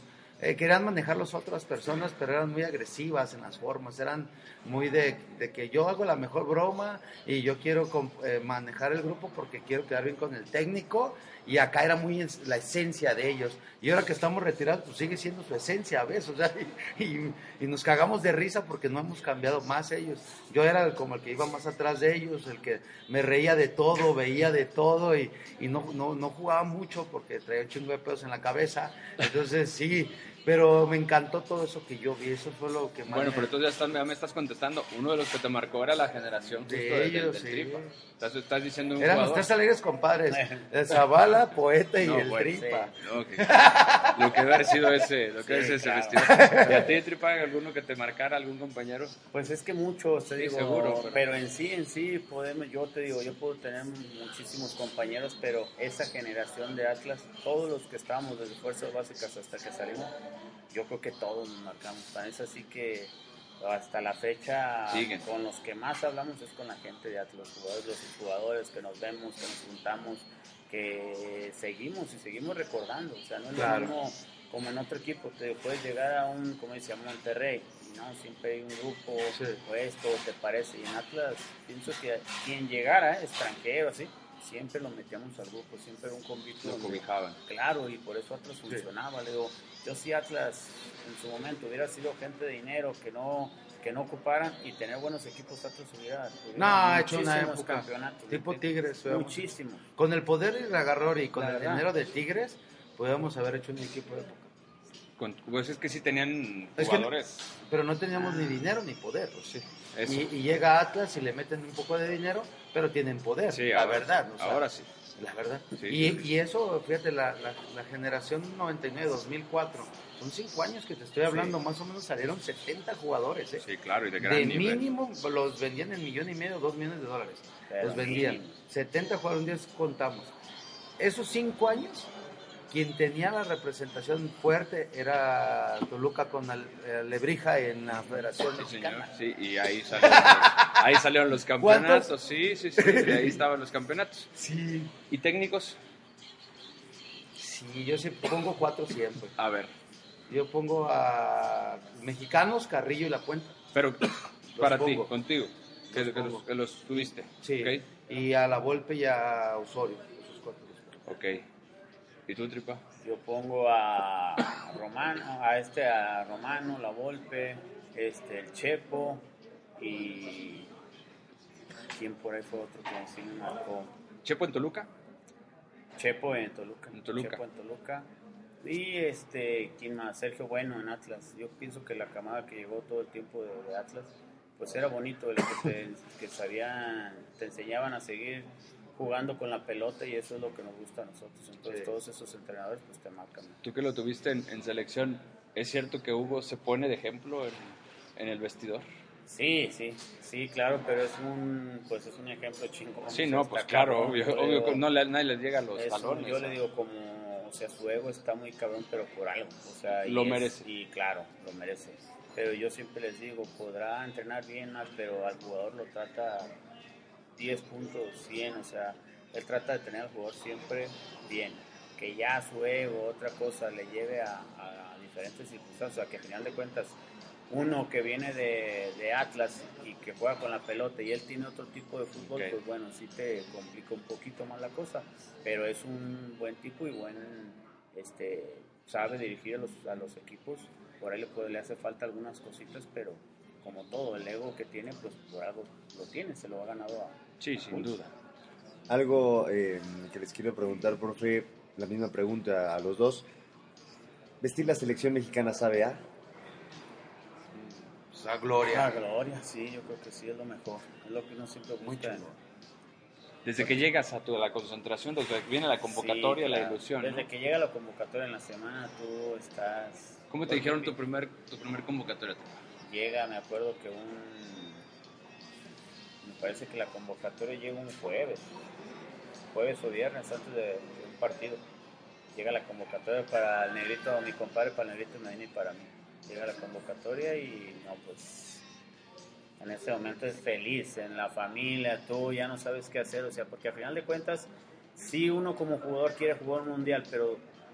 [SPEAKER 3] eh, querían manejar las otras personas, pero eran muy agresivas en las formas, eran muy de, de que yo hago la mejor broma y yo quiero eh, manejar el grupo porque quiero quedar bien con el técnico, y acá era muy la esencia de ellos, y ahora que estamos retirados pues sigue siendo su esencia a veces, o sea, y, y, y nos cagamos de risa porque no hemos cambiado más ellos. Yo era como el que iba más atrás de ellos, el que me reía de todo, veía de todo, y, y no, no, no jugaba mucho porque traía un chingo de pedos en la cabeza, entonces sí. Pero me encantó todo eso que yo vi, eso fue lo que más...
[SPEAKER 1] Bueno,
[SPEAKER 3] me...
[SPEAKER 1] pero tú ya, estás, ya me estás contestando. Uno de los que te marcó era la generación justo
[SPEAKER 3] de
[SPEAKER 1] del,
[SPEAKER 3] ellos,
[SPEAKER 1] del, del
[SPEAKER 3] sí.
[SPEAKER 1] Tripa. Estás, estás diciendo un
[SPEAKER 3] Eran
[SPEAKER 1] jugador.
[SPEAKER 3] los tres alegres compadres, el Zavala, Poeta y
[SPEAKER 1] No,
[SPEAKER 3] el
[SPEAKER 1] bueno,
[SPEAKER 3] Tripa.
[SPEAKER 1] sí. No, que, lo que debe haber sido ese, lo que
[SPEAKER 4] Sí,
[SPEAKER 1] sí, ese
[SPEAKER 4] claro.
[SPEAKER 1] vestido. ¿Y a ti, Tripa, alguno que te marcara, algún compañero?
[SPEAKER 4] Pues es que muchos, te
[SPEAKER 1] Sí,
[SPEAKER 4] digo,
[SPEAKER 1] seguro,
[SPEAKER 4] pero...
[SPEAKER 1] pero-
[SPEAKER 4] en sí, en sí, podemos, yo te digo, yo puedo tener muchísimos compañeros, pero esa generación de Atlas, todos los que estábamos desde fuerzas básicas hasta que salimos, yo creo que todos nos marcamos. Tan es así que hasta la fecha,
[SPEAKER 1] Siguen.
[SPEAKER 4] con los que más hablamos es con la gente de Atlas, los jugadores, los jugadores que nos vemos, que nos juntamos, que seguimos y seguimos recordando. O sea, no es
[SPEAKER 3] Claro.
[SPEAKER 4] lo mismo como en otro equipo, te puedes llegar a un, como decía, Monterrey, y no, siempre hay un grupo,
[SPEAKER 3] Sí.
[SPEAKER 4] o esto, te parece, y en Atlas, pienso que quien llegara, extranjero, así, siempre lo metíamos al grupo, siempre era un convito.
[SPEAKER 1] Lo cobijaban.
[SPEAKER 4] Claro, y por eso Atlas funcionaba, le digo, yo si Atlas en su momento hubiera sido gente de dinero, que no que no ocuparan y tener buenos equipos, Atlas hubiera, hubiera
[SPEAKER 3] No, ha hecho una
[SPEAKER 4] muchísimos
[SPEAKER 3] época
[SPEAKER 4] campeonatos,
[SPEAKER 3] tipo
[SPEAKER 4] ¿me
[SPEAKER 3] Tigres,
[SPEAKER 4] entiendes?
[SPEAKER 3] veamos.
[SPEAKER 4] Muchísimos.
[SPEAKER 3] Con el poder y el agarror y con
[SPEAKER 4] La
[SPEAKER 3] el
[SPEAKER 4] verdad.
[SPEAKER 3] dinero de Tigres, podíamos haber hecho un equipo de época.
[SPEAKER 1] Con, pues es que sí tenían
[SPEAKER 3] Es que-
[SPEAKER 1] jugadores.
[SPEAKER 3] Pero no teníamos ni dinero ni poder.
[SPEAKER 1] Pues sí, eso.
[SPEAKER 3] Y, y llega Atlas y le meten un poco de dinero, pero tienen poder,
[SPEAKER 1] Sí,
[SPEAKER 3] la
[SPEAKER 1] ahora,
[SPEAKER 3] verdad. o sea,
[SPEAKER 1] ahora sí.
[SPEAKER 3] La verdad.
[SPEAKER 1] Sí,
[SPEAKER 3] y,
[SPEAKER 1] sí.
[SPEAKER 3] y eso, fíjate, la, la, la generación noventa y nueve dos mil cuatro, son cinco años que te estoy hablando,
[SPEAKER 1] Sí.
[SPEAKER 3] más o menos salieron setenta jugadores, ¿eh?
[SPEAKER 1] Sí, claro, y de gran
[SPEAKER 3] De
[SPEAKER 1] nivel.
[SPEAKER 3] mínimo los vendían en millón y medio, dos millones de dólares.
[SPEAKER 4] Pero
[SPEAKER 3] los vendían.
[SPEAKER 4] mínimo.
[SPEAKER 3] setenta jugadores, un día contamos. Esos cinco años, quien tenía la representación fuerte era Toluca con el, el Lebrija en la Federación
[SPEAKER 1] Sí, señor.
[SPEAKER 3] Mexicana.
[SPEAKER 1] Sí, y ahí salieron los, ahí salieron los campeonatos.
[SPEAKER 3] ¿Cuántos?
[SPEAKER 1] Sí, sí, sí. Y ahí estaban los campeonatos.
[SPEAKER 3] Sí.
[SPEAKER 1] ¿Y técnicos?
[SPEAKER 3] Sí, yo sí pongo cuatro siempre.
[SPEAKER 1] A ver,
[SPEAKER 3] Yo pongo a mexicanos, Carrillo y La Puente.
[SPEAKER 1] pero para ti,
[SPEAKER 3] pongo.
[SPEAKER 1] contigo, que,
[SPEAKER 3] Los
[SPEAKER 1] que los,
[SPEAKER 3] pongo.
[SPEAKER 1] que los tuviste.
[SPEAKER 3] Sí.
[SPEAKER 1] ¿Ok?
[SPEAKER 3] Y a La Volpe y a Osorio. Esos cuatro los pongo.
[SPEAKER 1] Ok. ¿Y tú, Tripa?
[SPEAKER 4] Yo pongo a Romano, a este a Romano, La Volpe, este el Chepo y quién por ahí fue otro que sí me marcó.
[SPEAKER 1] ¿Chepo en Toluca?
[SPEAKER 4] Chepo en Toluca.
[SPEAKER 1] En Toluca.
[SPEAKER 4] Chepo en Toluca. Y este, ¿quién más? Sergio Bueno en Atlas. Yo pienso que la camada que llegó todo el tiempo de, de Atlas, pues era bonito, el que, te, que sabían, te enseñaban a seguir jugando con la pelota y eso es lo que nos gusta a nosotros. Entonces
[SPEAKER 3] Sí.
[SPEAKER 4] todos esos entrenadores pues te marcan.
[SPEAKER 1] Tú que lo tuviste en, en selección, ¿es cierto que Hugo se pone de ejemplo en, en el vestidor?
[SPEAKER 4] Sí, sí, sí, claro, pero es un, pues es un ejemplo chingón.
[SPEAKER 1] Sí,
[SPEAKER 4] o sea,
[SPEAKER 1] no,
[SPEAKER 4] está
[SPEAKER 1] pues claro,
[SPEAKER 4] cabrón,
[SPEAKER 1] obvio,
[SPEAKER 4] yo le
[SPEAKER 1] obvio
[SPEAKER 4] digo,
[SPEAKER 1] que no le, nadie les llega a los
[SPEAKER 4] es un-
[SPEAKER 1] talones.
[SPEAKER 4] yo le digo como, o sea, su ego está muy cabrón, pero por algo, o sea, y
[SPEAKER 1] Lo
[SPEAKER 4] es-
[SPEAKER 1] merece.
[SPEAKER 4] Y claro, lo merece. Pero yo siempre les digo, podrá entrenar bien más, pero al jugador lo trata diez puntos, cien, o sea, él trata de tener al jugador siempre bien. Que ya su ego, otra cosa, le lleve a, a diferentes circunstancias, o sea, que al final de cuentas, uno que viene de, de Atlas y que juega con la pelota y él tiene otro tipo de fútbol,
[SPEAKER 1] Ok.
[SPEAKER 4] pues bueno, sí te complica un poquito más la cosa, pero es un buen tipo y buen, este, sabe dirigir a los, a los equipos, por ahí le, puede, le hace falta algunas cositas, pero como todo, el ego que tiene, pues por algo lo tiene, se lo ha ganado a...
[SPEAKER 1] Sí, sin duda.
[SPEAKER 2] Algo eh, que les quiero preguntar, profe, la misma pregunta a los dos. ¿Vestir la selección mexicana sabe a?
[SPEAKER 3] Pues a Gloria.
[SPEAKER 4] La gloria, sí, yo creo que sí es lo mejor, es lo que uno siempre
[SPEAKER 3] Muy
[SPEAKER 4] busca.
[SPEAKER 3] chingón.
[SPEAKER 1] Desde que llegas a tu, a la concentración, desde que viene la convocatoria,
[SPEAKER 4] Sí,
[SPEAKER 1] la
[SPEAKER 4] claro.
[SPEAKER 1] ilusión, ¿no?
[SPEAKER 4] Desde que llega la convocatoria en la semana, tú estás...
[SPEAKER 1] ¿Cómo te
[SPEAKER 4] porque
[SPEAKER 1] dijeron tu primer, tu primer convocatoria?
[SPEAKER 4] Llega, me acuerdo que un... Me parece que la convocatoria llega un jueves, jueves o viernes antes de, de un partido. Llega la convocatoria para el negrito, mi compadre, para el negrito Medina y para mí. Llega la convocatoria y no, pues... En ese momento es feliz, en la familia, tú ya no sabes qué hacer, o sea, porque al final de cuentas, sí uno como jugador quiere jugar un mundial, pero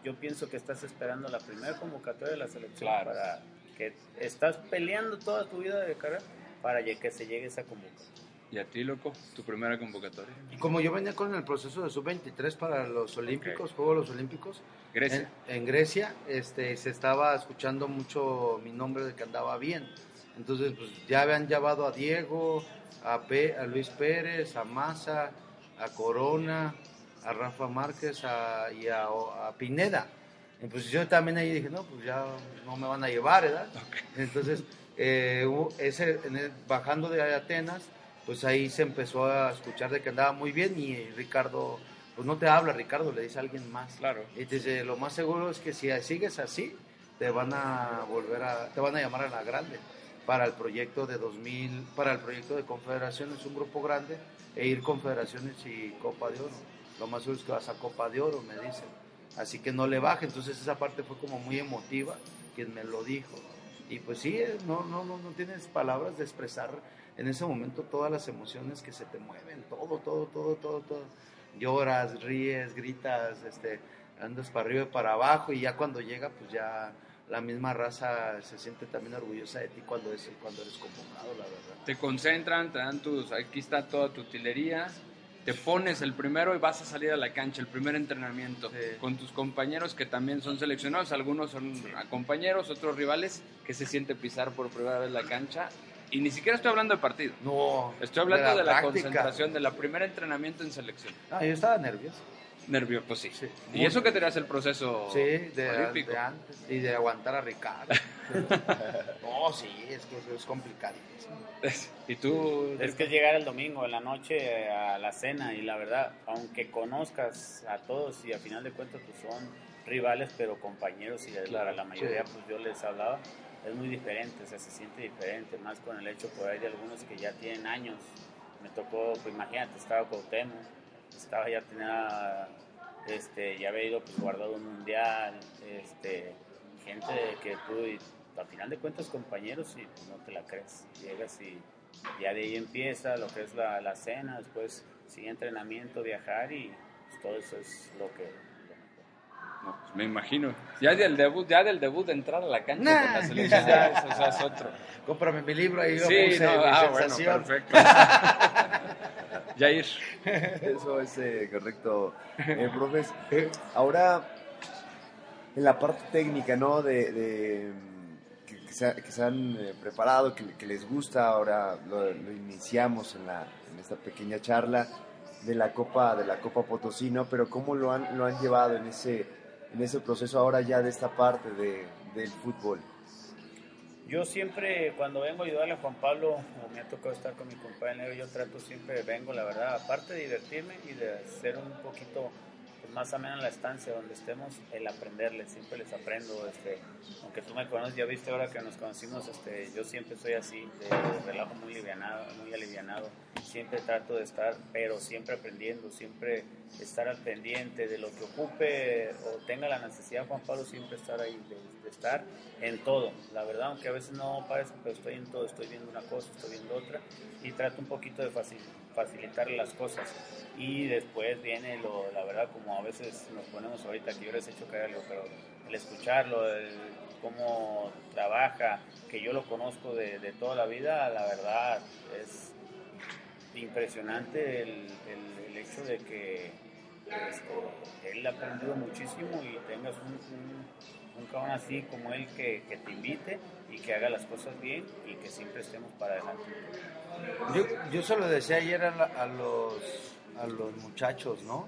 [SPEAKER 4] yo pienso que estás esperando la primera convocatoria de la selección
[SPEAKER 1] Claro.
[SPEAKER 4] para que estás peleando toda tu vida de carrera para que se llegue esa convocatoria.
[SPEAKER 1] ¿Y a ti, loco? ¿Tu primera convocatoria?
[SPEAKER 3] Y como yo venía con el proceso de sub veintitrés para los Olímpicos,
[SPEAKER 1] Ok.
[SPEAKER 3] Juegos los Olímpicos,
[SPEAKER 1] Grecia.
[SPEAKER 3] En, en Grecia este, se estaba escuchando mucho mi nombre de que andaba bien. Entonces, pues ya habían llevado a Diego, a, Pe- a Luis Pérez, a Maza, a Corona, a Rafa Márquez a, y a, a Pineda. Y pues yo también ahí dije, no, pues ya no me van a llevar, ¿verdad? Entonces, eh, hubo ese, en el- bajando de Atenas, pues ahí se empezó a escuchar de que andaba muy bien y Ricardo, pues no te habla Ricardo, le dice a alguien más.
[SPEAKER 1] Claro.
[SPEAKER 3] Y te dice, lo más seguro es que si sigues así, te van a volver a, te van a llamar a la grande para el proyecto de dos mil, para el proyecto de Confederaciones, un grupo grande, e ir Confederaciones y Copa de Oro. Lo más seguro es que vas a Copa de Oro, me dicen. Así que no le baje, entonces esa parte fue como muy emotiva, quien me lo dijo. Y pues sí, no, no, no, no tienes palabras de expresar en ese momento todas las emociones que se te mueven, todo, todo, todo, todo, todo. Lloras, ríes, gritas, este, andas para arriba y para abajo, y ya cuando llega, pues ya la misma raza se siente también orgullosa de ti cuando, es, cuando eres convocado, la verdad.
[SPEAKER 1] Te concentran, te dan tus, aquí está toda tu utilería, te pones el primero y vas a salir a la cancha, el primer entrenamiento,
[SPEAKER 3] Sí.
[SPEAKER 1] con tus compañeros que también son seleccionados, algunos son compañeros, otros rivales, que se siente pisar por primera vez la cancha, y ni siquiera estoy hablando de partido,
[SPEAKER 3] No,
[SPEAKER 1] estoy hablando de la,
[SPEAKER 3] práctica.
[SPEAKER 1] concentración, de la primer entrenamiento en selección.
[SPEAKER 3] Ah, yo estaba nervioso.
[SPEAKER 1] Nervio, pues sí.
[SPEAKER 3] Sí.
[SPEAKER 1] Y eso que tenías el proceso
[SPEAKER 3] Sí, de,
[SPEAKER 1] olímpico.
[SPEAKER 3] de antes. Y de aguantar a Ricardo. No, sí, es que es complicadísimo.
[SPEAKER 1] ¿Y tú?
[SPEAKER 4] Es que es llegar el domingo en la noche a la cena y la verdad, aunque conozcas a todos y a final de cuentas pues son rivales pero compañeros y
[SPEAKER 1] Claro,
[SPEAKER 4] la, la mayoría
[SPEAKER 3] sí.
[SPEAKER 4] pues yo les hablaba, es muy diferente, o sea, se siente diferente, más con el hecho por ahí de algunos que ya tienen años. Me tocó, pues imagínate, estaba Cuauhtémoc, estaba ya tenía, este, ya había ido pues guardado un mundial, este, gente que tú y a final de cuentas compañeros y no te la crees, llegas y ya de ahí empieza lo que es la, la cena, después sigue entrenamiento, viajar y pues, todo eso es lo que...
[SPEAKER 1] No, pues me imagino. Ya del debut, ya del debut de entrar a la cancha
[SPEAKER 3] Nah.
[SPEAKER 1] con la selección, ya es, o sea, es otro.
[SPEAKER 3] Cómprame mi libro y yo
[SPEAKER 1] Sí,
[SPEAKER 3] puse
[SPEAKER 1] no,
[SPEAKER 3] mi
[SPEAKER 1] ah, bueno,
[SPEAKER 3] sensación.
[SPEAKER 1] perfecto. Jair.
[SPEAKER 2] Eso es eh, correcto, eh, profes. Ahora, en la parte técnica, ¿no? De, de que, que, se, que se han eh, preparado, que, que les gusta, ahora lo, lo iniciamos en, la, en esta pequeña charla de la Copa, de la Copa Potosí, ¿no? Pero ¿cómo lo han, lo han llevado en ese, en ese proceso ahora ya de esta parte de, del fútbol?
[SPEAKER 4] Yo siempre, cuando vengo a ayudarle a Juan Pablo, o me ha tocado estar con mi compañero, yo trato siempre, vengo, la verdad, aparte de divertirme y de hacer un poquito pues, más amena la estancia donde estemos, el aprenderles, siempre les aprendo, este, aunque tú me conoces, ya viste ahora que nos conocimos, este, yo siempre soy así, de, de relajo muy alivianado, muy alivianado, siempre trato de estar, pero siempre aprendiendo, siempre estar al pendiente de lo que ocupe o tenga la necesidad Juan Pablo, siempre estar ahí, de, de estar en todo, la verdad, aunque a veces no parece, pero estoy en todo, estoy viendo una cosa, estoy viendo otra, y trato un poquito de facil, facilitarle las cosas, y después viene lo, la verdad, como a veces nos ponemos ahorita, que yo les he hecho caer algo, pero el escucharlo, el cómo trabaja, que yo lo conozco de, de toda la vida, la verdad, es impresionante el, el, el hecho de que este, él ha aprendido muchísimo y tengas un, un, un cabrón así como él que, que te invite y que haga las cosas bien y que siempre estemos para adelante.
[SPEAKER 3] Yo, yo se lo decía ayer a, la, a, los, a los muchachos, ¿no?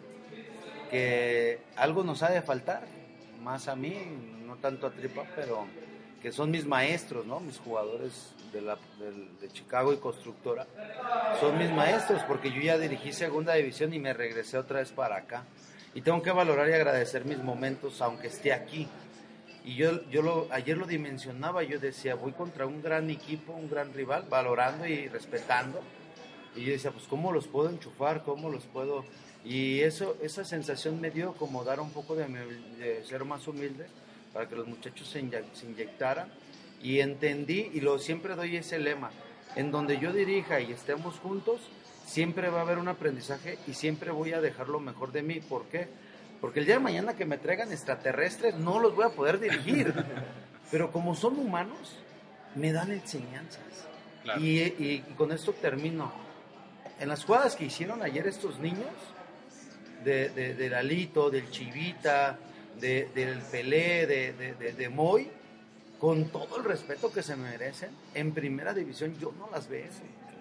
[SPEAKER 3] Que algo nos ha de faltar, más a mí, no tanto a Tripa, pero que son mis maestros, ¿no? Mis jugadores de, la, de, de Chicago y Constructora, son mis maestros, porque yo ya dirigí segunda división y me regresé otra vez para acá. Y tengo que valorar y agradecer mis momentos, aunque esté aquí. Y yo, yo lo, ayer lo dimensionaba, yo decía, voy contra un gran equipo, un gran rival, valorando y respetando. Y yo decía, pues, ¿cómo los puedo enchufar? ¿Cómo los puedo...? Y eso, esa sensación me dio como dar un poco de, de ser más humilde, para que los muchachos se, inyec se inyectaran. Y entendí, y lo siempre doy ese lema, en donde yo dirija y estemos juntos, siempre va a haber un aprendizaje y siempre voy a dejar lo mejor de mí. ¿Por qué? Porque el día de mañana que me traigan extraterrestres no los voy a poder dirigir. Pero como son humanos, me dan enseñanzas.
[SPEAKER 1] Claro.
[SPEAKER 3] Y, y, y con esto termino. En las jugadas que hicieron ayer estos niños, de, de, de Lalito, del Chivita, de, del Pelé, de, de, de, de Moy, con todo el respeto que se merecen, en primera división yo no las veo.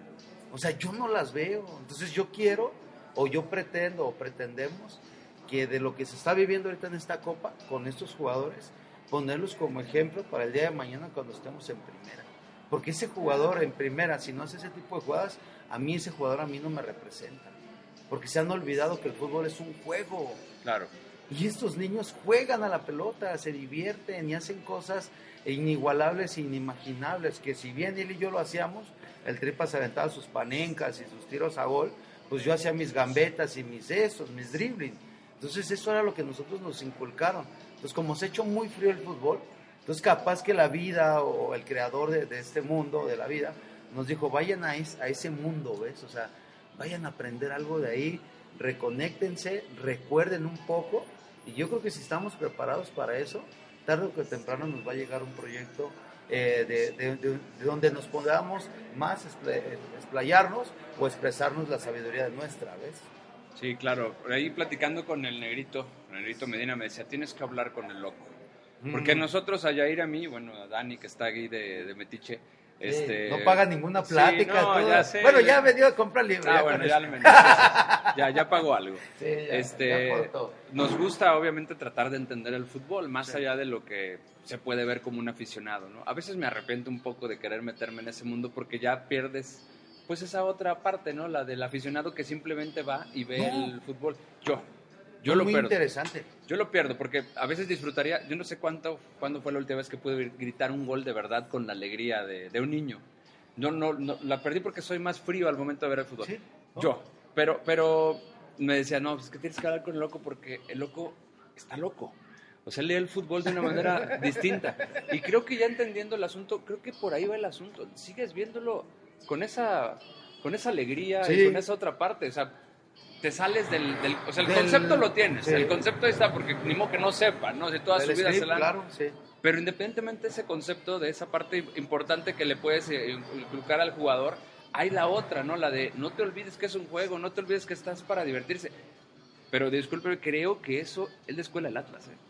[SPEAKER 3] O sea, yo no las veo. Entonces yo quiero, o yo pretendo, o pretendemos, que de lo que se está viviendo ahorita en esta Copa, con estos jugadores, ponerlos como ejemplo para el día de mañana cuando estemos en primera. Porque ese jugador en primera, si no hace ese tipo de jugadas, a mí ese jugador a mí no me representa. Porque se han olvidado que el fútbol es un juego.
[SPEAKER 1] Claro.
[SPEAKER 3] Y estos niños juegan a la pelota, se divierten y hacen cosas inigualables e inimaginables, que si bien él y yo lo hacíamos, el Tripa se aventaba sus panencas y sus tiros a gol, pues yo hacía mis gambetas y mis esos, mis dribbling. Entonces eso era lo que nosotros nos inculcaron. Entonces como se ha hecho muy frío el fútbol, entonces capaz que la vida o el creador de, de este mundo, de la vida, nos dijo, vayan a, es, a ese mundo, ¿ves? O sea, vayan a aprender algo de ahí, reconéctense, recuerden un poco, y yo creo que si estamos preparados para eso, tarde o que temprano nos va a llegar un proyecto eh, de, de, de, de donde nos podamos más explayarnos o expresarnos la sabiduría de nuestra, ¿ves?
[SPEAKER 1] Sí, claro. Por ahí platicando con el negrito, el negrito Medina me decía, tienes que hablar con el loco. Porque
[SPEAKER 3] Mm.
[SPEAKER 1] nosotros, a Yair, a mí, bueno, a Dani, que está aquí de, de Metiche, este...
[SPEAKER 3] Sí, no paga ninguna plática.
[SPEAKER 1] Sí, no,
[SPEAKER 3] todo.
[SPEAKER 1] ya sé.
[SPEAKER 3] Bueno, ya vendió a comprar libros.
[SPEAKER 1] Ah,
[SPEAKER 3] ya
[SPEAKER 1] bueno,
[SPEAKER 3] con
[SPEAKER 1] ya
[SPEAKER 3] eso.
[SPEAKER 1] le vendí. Ya, ya pagó algo.
[SPEAKER 3] Sí, ya,
[SPEAKER 1] este,
[SPEAKER 3] ya aportó.
[SPEAKER 1] nos gusta, obviamente, tratar de entender el fútbol, más
[SPEAKER 3] Sí.
[SPEAKER 1] allá de lo que se puede ver como un aficionado, ¿no? A veces me arrepiento un poco de querer meterme en ese mundo porque ya pierdes, pues, esa otra parte, ¿no? La del aficionado que simplemente va y ve
[SPEAKER 3] No.
[SPEAKER 1] el fútbol. Yo, yo
[SPEAKER 3] Es
[SPEAKER 1] lo
[SPEAKER 3] muy
[SPEAKER 1] pierdo.
[SPEAKER 3] interesante.
[SPEAKER 1] Yo lo pierdo porque a veces disfrutaría, yo no sé cuánto, cuándo fue la última vez que pude gritar un gol de verdad con la alegría de, de un niño. No, no, no, la perdí porque soy más frío al momento de ver el fútbol.
[SPEAKER 3] Sí, ¿no?
[SPEAKER 1] Yo, pero, pero me decía, no, es que tienes que hablar con el loco porque el loco está loco. O sea, lee el fútbol de una manera distinta. Y creo que ya entendiendo el asunto, creo que por ahí va el asunto. Sigues viéndolo con esa, con esa alegría
[SPEAKER 3] Sí.
[SPEAKER 1] y con esa otra parte. O sea, te sales del... del o sea, el
[SPEAKER 3] Del-
[SPEAKER 1] concepto lo tienes.
[SPEAKER 3] sí.
[SPEAKER 1] El concepto ahí está porque ni modo que no sepa, ¿no? Si toda
[SPEAKER 3] Del
[SPEAKER 1] su vida
[SPEAKER 3] script,
[SPEAKER 1] se la han-
[SPEAKER 3] claro, sí.
[SPEAKER 1] Pero independientemente de ese concepto, de esa parte importante que le puedes eh, inculcar al jugador, hay la otra, ¿no? La de no te olvides que es un juego, no te olvides que estás para divertirse. Pero disculpe, creo que eso es la escuela del Atlas, ¿eh?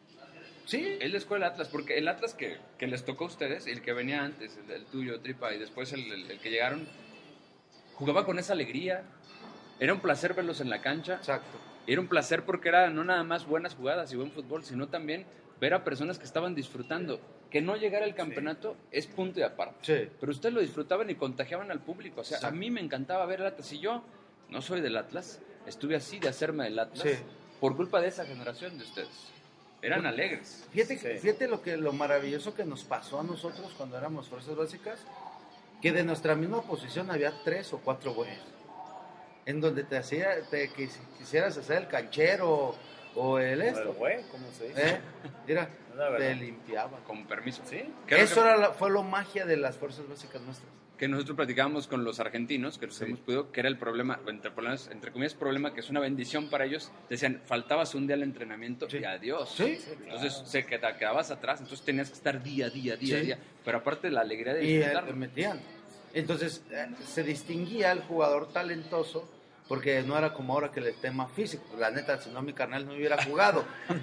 [SPEAKER 3] Sí.
[SPEAKER 1] Es la escuela del Atlas, porque el Atlas que, que les tocó a ustedes, el que venía antes, el, el tuyo, Tripa, y después el, el, el que llegaron, jugaba con esa alegría. Era un placer verlos en la cancha.
[SPEAKER 3] Exacto.
[SPEAKER 1] Era un placer porque era no nada más buenas jugadas y buen fútbol, sino también ver a personas que estaban disfrutando. Que no llegara el campeonato sí. es punto y aparte.
[SPEAKER 3] Sí.
[SPEAKER 1] Pero ustedes lo disfrutaban y contagiaban al público. O sea,
[SPEAKER 3] Exacto.
[SPEAKER 1] a mí me encantaba ver el Atlas. Si yo no soy del Atlas, estuve así de hacerme del Atlas
[SPEAKER 3] Sí.
[SPEAKER 1] por culpa de esa generación de ustedes. Eran
[SPEAKER 3] Pues,
[SPEAKER 1] alegres.
[SPEAKER 3] Fíjate,
[SPEAKER 4] Sí.
[SPEAKER 3] fíjate lo que lo maravilloso que nos pasó a nosotros cuando éramos fuerzas básicas, que de nuestra misma posición había tres o cuatro güeyes. En donde te hacía, te quis- quisieras hacer el canchero o el
[SPEAKER 4] El
[SPEAKER 3] esto.
[SPEAKER 4] güey, ¿cómo se dice?
[SPEAKER 3] ¿Eh? Mira,
[SPEAKER 4] La verdad.
[SPEAKER 3] te limpiaban.
[SPEAKER 1] Con permiso.
[SPEAKER 4] Sí.
[SPEAKER 1] Creo
[SPEAKER 3] Eso
[SPEAKER 1] que,
[SPEAKER 3] era la- fue lo magia de las fuerzas básicas nuestras.
[SPEAKER 1] que nosotros platicábamos con los argentinos, que nos
[SPEAKER 3] Sí.
[SPEAKER 1] hemos podido, que era el problema, entre, problemas, entre comillas, problema que es una bendición para ellos. Decían, faltabas un día al entrenamiento
[SPEAKER 3] Sí.
[SPEAKER 1] y adiós.
[SPEAKER 3] Sí.
[SPEAKER 1] Entonces se queda- quedabas atrás, entonces tenías que estar día, día, día,
[SPEAKER 3] Sí.
[SPEAKER 1] día. Pero aparte la alegría de
[SPEAKER 3] Y eh,
[SPEAKER 1] disfrutarlo.
[SPEAKER 3] te metían. Entonces eh, se distinguía el jugador talentoso porque no era como ahora que el tema físico. La neta, si no mi carnal no hubiera jugado.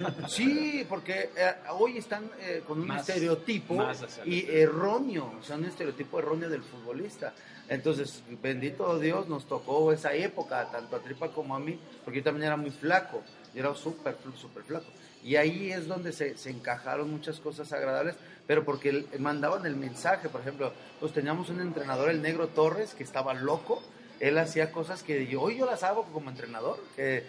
[SPEAKER 3] Sí, porque eh, hoy están eh, con un
[SPEAKER 1] Más-
[SPEAKER 3] estereotipo
[SPEAKER 1] más hacia el
[SPEAKER 3] y
[SPEAKER 1] estereotipo.
[SPEAKER 3] erróneo, o sea, un estereotipo erróneo del futbolista. Entonces, bendito Dios, nos tocó esa época, tanto a Tripa como a mí, porque yo también era muy flaco, yo era súper, súper flaco. Y ahí es donde se, se encajaron muchas cosas agradables, pero porque el- mandaban el mensaje. Por ejemplo, pues teníamos un entrenador, el Negro Torres, que estaba loco. Él hacía cosas que yo, hoy yo las hago como entrenador, que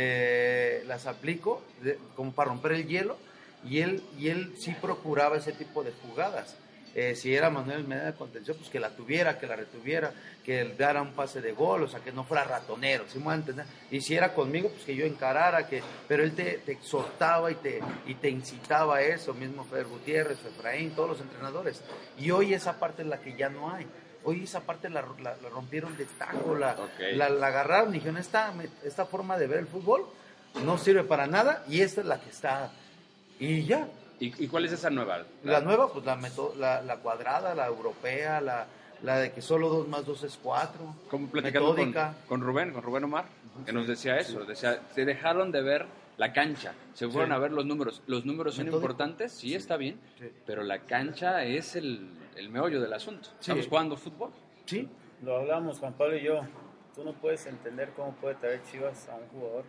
[SPEAKER 3] eh, las aplico de- como para romper el hielo, y él, y él sí procuraba ese tipo de jugadas. Eh, si era Manuel Medina de contención, pues que la tuviera, que la retuviera, que él diera un pase de gol, o sea, que no fuera ratonero, ¿sí me voy a entender? Y si era conmigo, pues que yo encarara, que, pero él te, te exhortaba y te, y te incitaba a eso, mismo Fer Gutiérrez, Efraín, todos los entrenadores. Y hoy esa parte es la que ya no hay. Hoy esa parte la, la, la rompieron de tajo, la,
[SPEAKER 1] Ok.
[SPEAKER 3] la, la agarraron y dijeron, esta, esta forma de ver el fútbol, no sirve para nada y esta es la que está. Y ya.
[SPEAKER 1] ¿Y, y cuál es esa nueva?
[SPEAKER 3] La nueva, pues la, meto, la, la cuadrada, la europea, la, la de que solo dos más dos es cuatro.
[SPEAKER 1] Como platicando con,
[SPEAKER 3] metódica.
[SPEAKER 1] con Rubén, con Rubén Omar, que nos decía eso, decía, se dejaron de ver la cancha, se fueron
[SPEAKER 3] Sí.
[SPEAKER 1] a ver los números. Los números son
[SPEAKER 3] Metódico.
[SPEAKER 1] importantes, sí,
[SPEAKER 3] Sí.
[SPEAKER 1] está bien,
[SPEAKER 3] Sí.
[SPEAKER 1] pero la cancha es el, el meollo del asunto.
[SPEAKER 3] Sí.
[SPEAKER 1] Estamos jugando fútbol.
[SPEAKER 3] Sí.
[SPEAKER 4] Lo hablamos Juan Pablo y yo. Tú no puedes entender cómo puede traer Chivas a un jugador